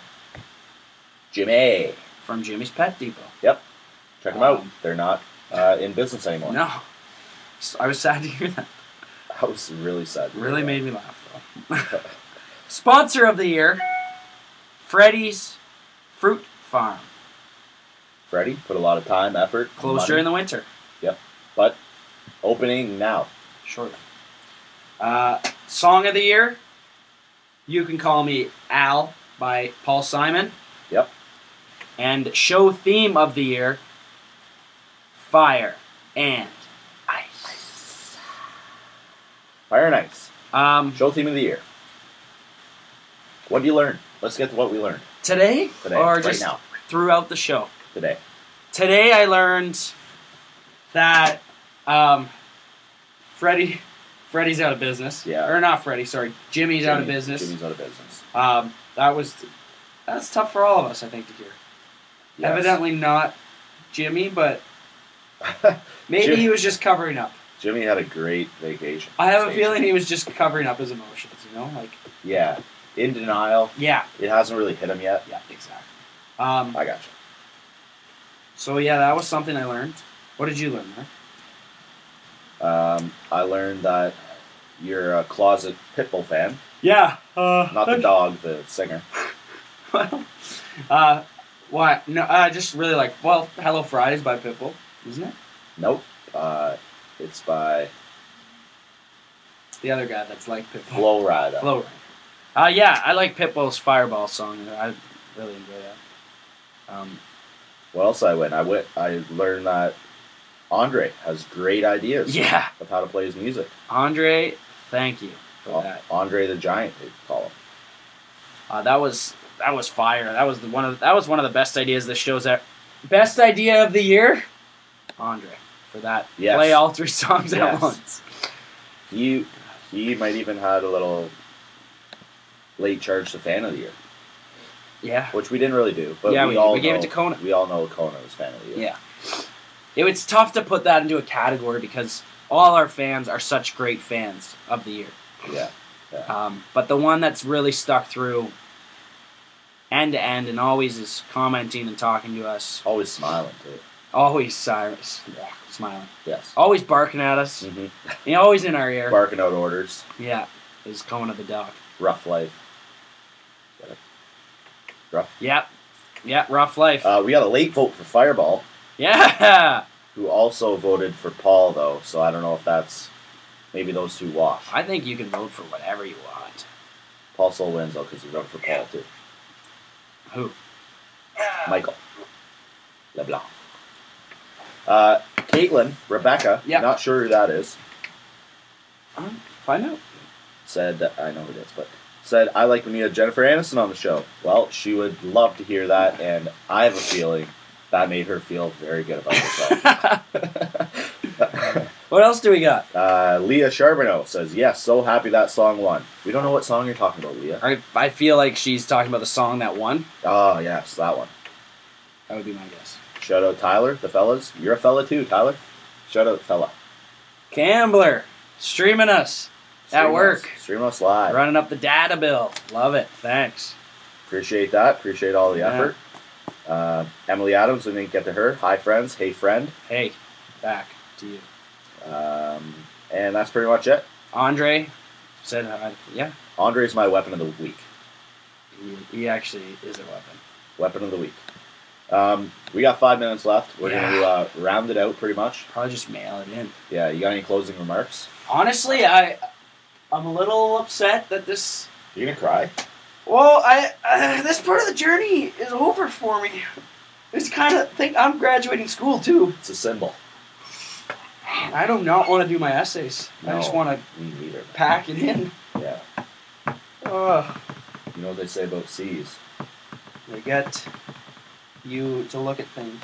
Jimmy. from Jimmy's Pet Depot. Check them out. Um, They're not uh, in business anymore. No. So I was sad to hear that. I was really sad. to hear Really that. made me laugh, though. Sponsor of the year, Freddy's Fruit Farm. Freddie put a lot of time, effort, Closed money, during the winter. but opening now. Shortly. Uh, song of the year, You Can Call Me Al by Paul Simon. Yep. And show theme of the year, Fire and Ice. Fire and Ice. Um, Show theme of the year. What did you learn? Let's get to what we learned today, today, or right just now, throughout the show? today. Today I learned that um, Freddie, Freddie's out of business. Yeah. Or not Freddie, sorry. Jimmy's out of Jimmy- business. Jimmy's out of business. Um, that was that's tough for all of us, I think, to hear. Yes. Evidently not Jimmy, but maybe Jim- he was just covering up. Jimmy had a great vacation. I have a Station. feeling he was just covering up his emotions, you know? Like, Yeah. In denial. yeah, It hasn't really hit him yet. yeah, exactly. Um, I gotcha. so, yeah, that was something I learned. What did you learn, Mark? Um, I learned that you're a closet Pitbull fan. Yeah. Uh, Not the dog, the singer. Well, uh, what? No, I just really like, well, Hello Fridays by Pitbull, isn't it? Nope. Uh, it's by The other guy that's like Pitbull. Flo Rida. Flow Rider. Uh, yeah, I like Pitbull's Fireball song. I really enjoy that. Um, What else I went? I went. I learned that Andre has great ideas yeah, of how to play his music. Andre, thank you for Well, that. Andre the Giant, they call him. Uh, that was that was fire. That was the one of that was one of the best ideas this show's at. Best idea of the year, Andre, for that. Yes. Play all three songs at Yes. once. He he might even had a little late charge to fan of the year, Yeah. which we didn't really do. But Yeah, we, we- all we gave it know- to Kona. We all know Kona was fan of the year. Yeah. It was tough to put that into a category because all our fans are such great fans of the year. Yeah. Um, but the one that's really stuck through end to end and always is commenting and talking to us, Always smiling too. always si- smiling, Yes. always barking at us, Mm-hmm. you know, always in our ear. Barking out orders. Yeah, is Kona the dog. Rough life. Get it? Rough. Yep. Yeah, rough life. Uh, we got a late vote for Fireball, yeah. who also voted for Paul though. So I don't know if that's maybe those two wash. I think you can vote for whatever you want. Paul still wins though because he voted for Paul too. Who? Michael LeBlanc. Uh, Caitlin, Rebecca, Yeah. not sure who that is, Um, find out. said, I know who it is, but said, I like when you had Jennifer Aniston on the show. Well, she would love to hear that, and I have a feeling that made her feel very good about herself. What else do we got? uh, Leah Charbonneau says, yes, so happy that song won. We don't know what song you're talking about, Leah. I, I feel like she's talking about the song that won. Oh, yes, that one. That would be my guess. Shout out Tyler, the fellas. You're a fella too, Tyler. Shout out fella. Gambler, streaming us at Stream work, us. Stream us live. running up the data bill. Love it. Thanks. Appreciate that. Appreciate all the Yeah. effort. Uh, Emily Adams, we didn't get to her. Hi, friends. Hey, friend. Hey, back to you. Um, and that's pretty much it. Andre said, uh, yeah, Andre's my weapon of the week. he, he actually is a weapon. Weapon of the week. Um, we got five minutes left. We're Yeah. going to uh, round it out pretty much. Probably just mail it in. Yeah, you got any closing remarks? Honestly, I, I'm a little upset that this. You going to cry? Well, I uh, this part of the journey is over for me. It's kind of think I'm graduating school too. It's a symbol. I do not want to do my essays. I just No. want to Me neither. pack it in. Yeah. Ugh. You know what they say about C's? They get you to look at things.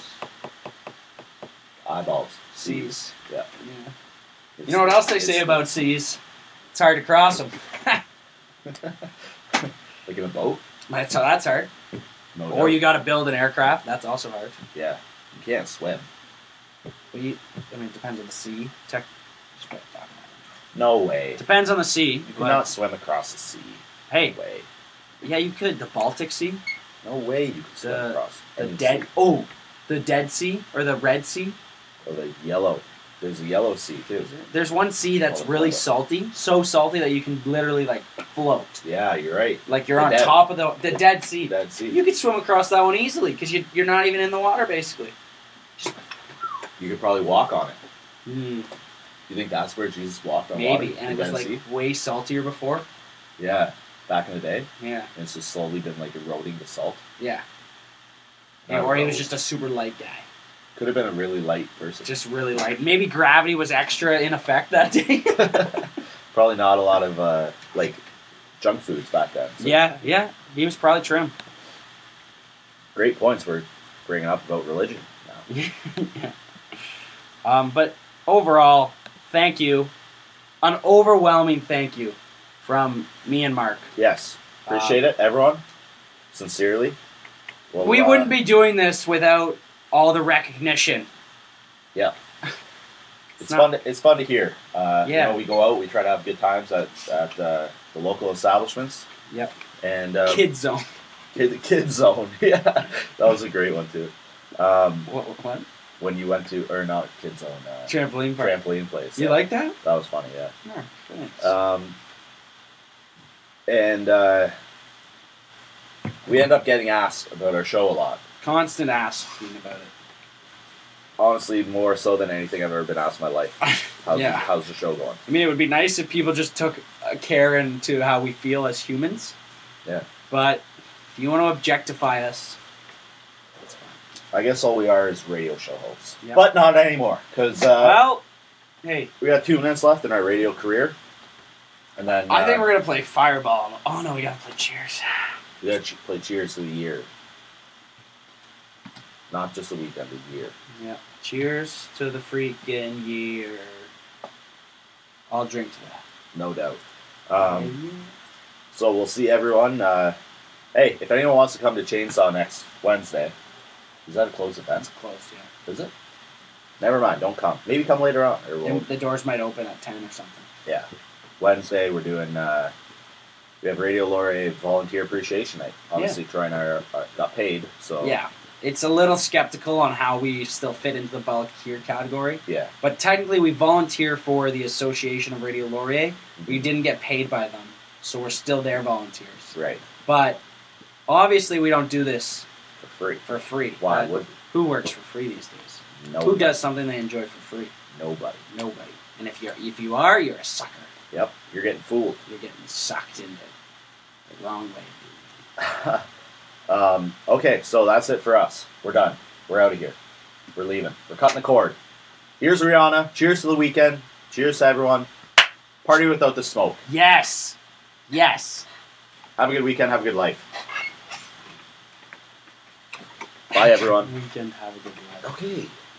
Eyeballs. C's. Yeah. Yeah. It's- You know what else they it's- say about C's? It's hard to cross them. Like in a boat? That's that's hard. No Or doubt. you got to build an aircraft. That's also hard. Yeah. You can't swim. Well, you, I mean, it depends on the sea. Tech, No way. depends on the sea. You but- cannot swim across the sea. hey, No way. yeah, you could. The Baltic Sea, No way you could swim The- across. the any Dead. sea. Oh, the Dead Sea or the Red Sea. Or the yellow. There's a yellow sea too. There's one sea that's Oh, really oh. salty, so salty that you can literally like float, Yeah, you're right. like you're The on Dead- top of the the Dead Sea. Dead Sea. You could swim across that one easily because you you're not even in the water basically. You could probably walk on it. Mm, You think that's where Jesus walked on water? maybe, and The it was Dead like Sea? way saltier before. Yeah, back in the day, Yeah, and it's just slowly been like eroding the salt. yeah. I Yeah, don't or he know. was just a super light guy, Could have been a really light person. just really light. Maybe gravity was extra in effect that day. Probably not a lot of uh, like junk foods back then. So yeah, yeah. He was probably trim. Great points we're bringing up about religion. Now. yeah. Um, but overall, thank you. An overwhelming thank you from me and Mark. Yes, appreciate it, everyone. Sincerely. Well, we uh, wouldn't be doing this without all the recognition. Yeah. It's not- fun. To, it's fun to hear. Uh, Yeah. You know, we go out. We try to have good times at at uh, the local establishments. Yep. And um, Kid zone. kid kid zone. Yeah, that was a great one too. Um, What? what? when you went to or not kid zone. Uh, Trampoline park. trampoline place. You yeah. like that? That was funny. Yeah. Yeah, thanks. Um, and uh, we end up getting asked about our show a lot. Constant asking about it. Honestly, more so than anything I've ever been asked in my life. How's, Yeah. how's the show going? I mean, it would be nice if people just took uh, care into how we feel as humans. Yeah. But if you want to objectify us, that's fine. I guess all we are is radio show hosts. Yeah. But not anymore, because uh, well, hey, we got two minutes left in our radio career. And then I uh, think we're gonna play Fireball. Oh no, we gotta play Cheers. we got to play Cheers to the year. Not just the weekend, the year. Yeah. Cheers to the freaking year. I'll drink to that. No doubt. Um, So we'll see everyone. Uh, hey, if anyone wants to come to Chainsaw next Wednesday, is that a closed event? It's closed, yeah. Is it? Never mind. Don't come. Maybe come later on. Or we'll, And the doors might open at ten or something. yeah. Wednesday we're doing. Uh, we have Radio Laureate Volunteer Appreciation Night. Obviously, Troy and I are, are, got paid, so Yeah. It's a little skeptical on how we still fit into the volunteer category. yeah. But technically, we volunteer for the Association of Radio Laurier. We didn't get paid by them, so we're still their volunteers. Right. But obviously, we don't do this For free. for free. Why But would who works for free these days? nobody? Who does something they enjoy for free? Nobody. Nobody. And if you're if you are, you're a sucker. Yep. You're getting fooled. You're getting sucked into the wrong way. um, okay, so that's it for us. We're done. We're out of here. We're leaving. We're cutting the cord. Here's Rihanna. Cheers to the weekend. Cheers to everyone. Party without the smoke. Yes. Yes. Have a good weekend. Have a good life. Bye, everyone. Weekend. Have a good life. Okay.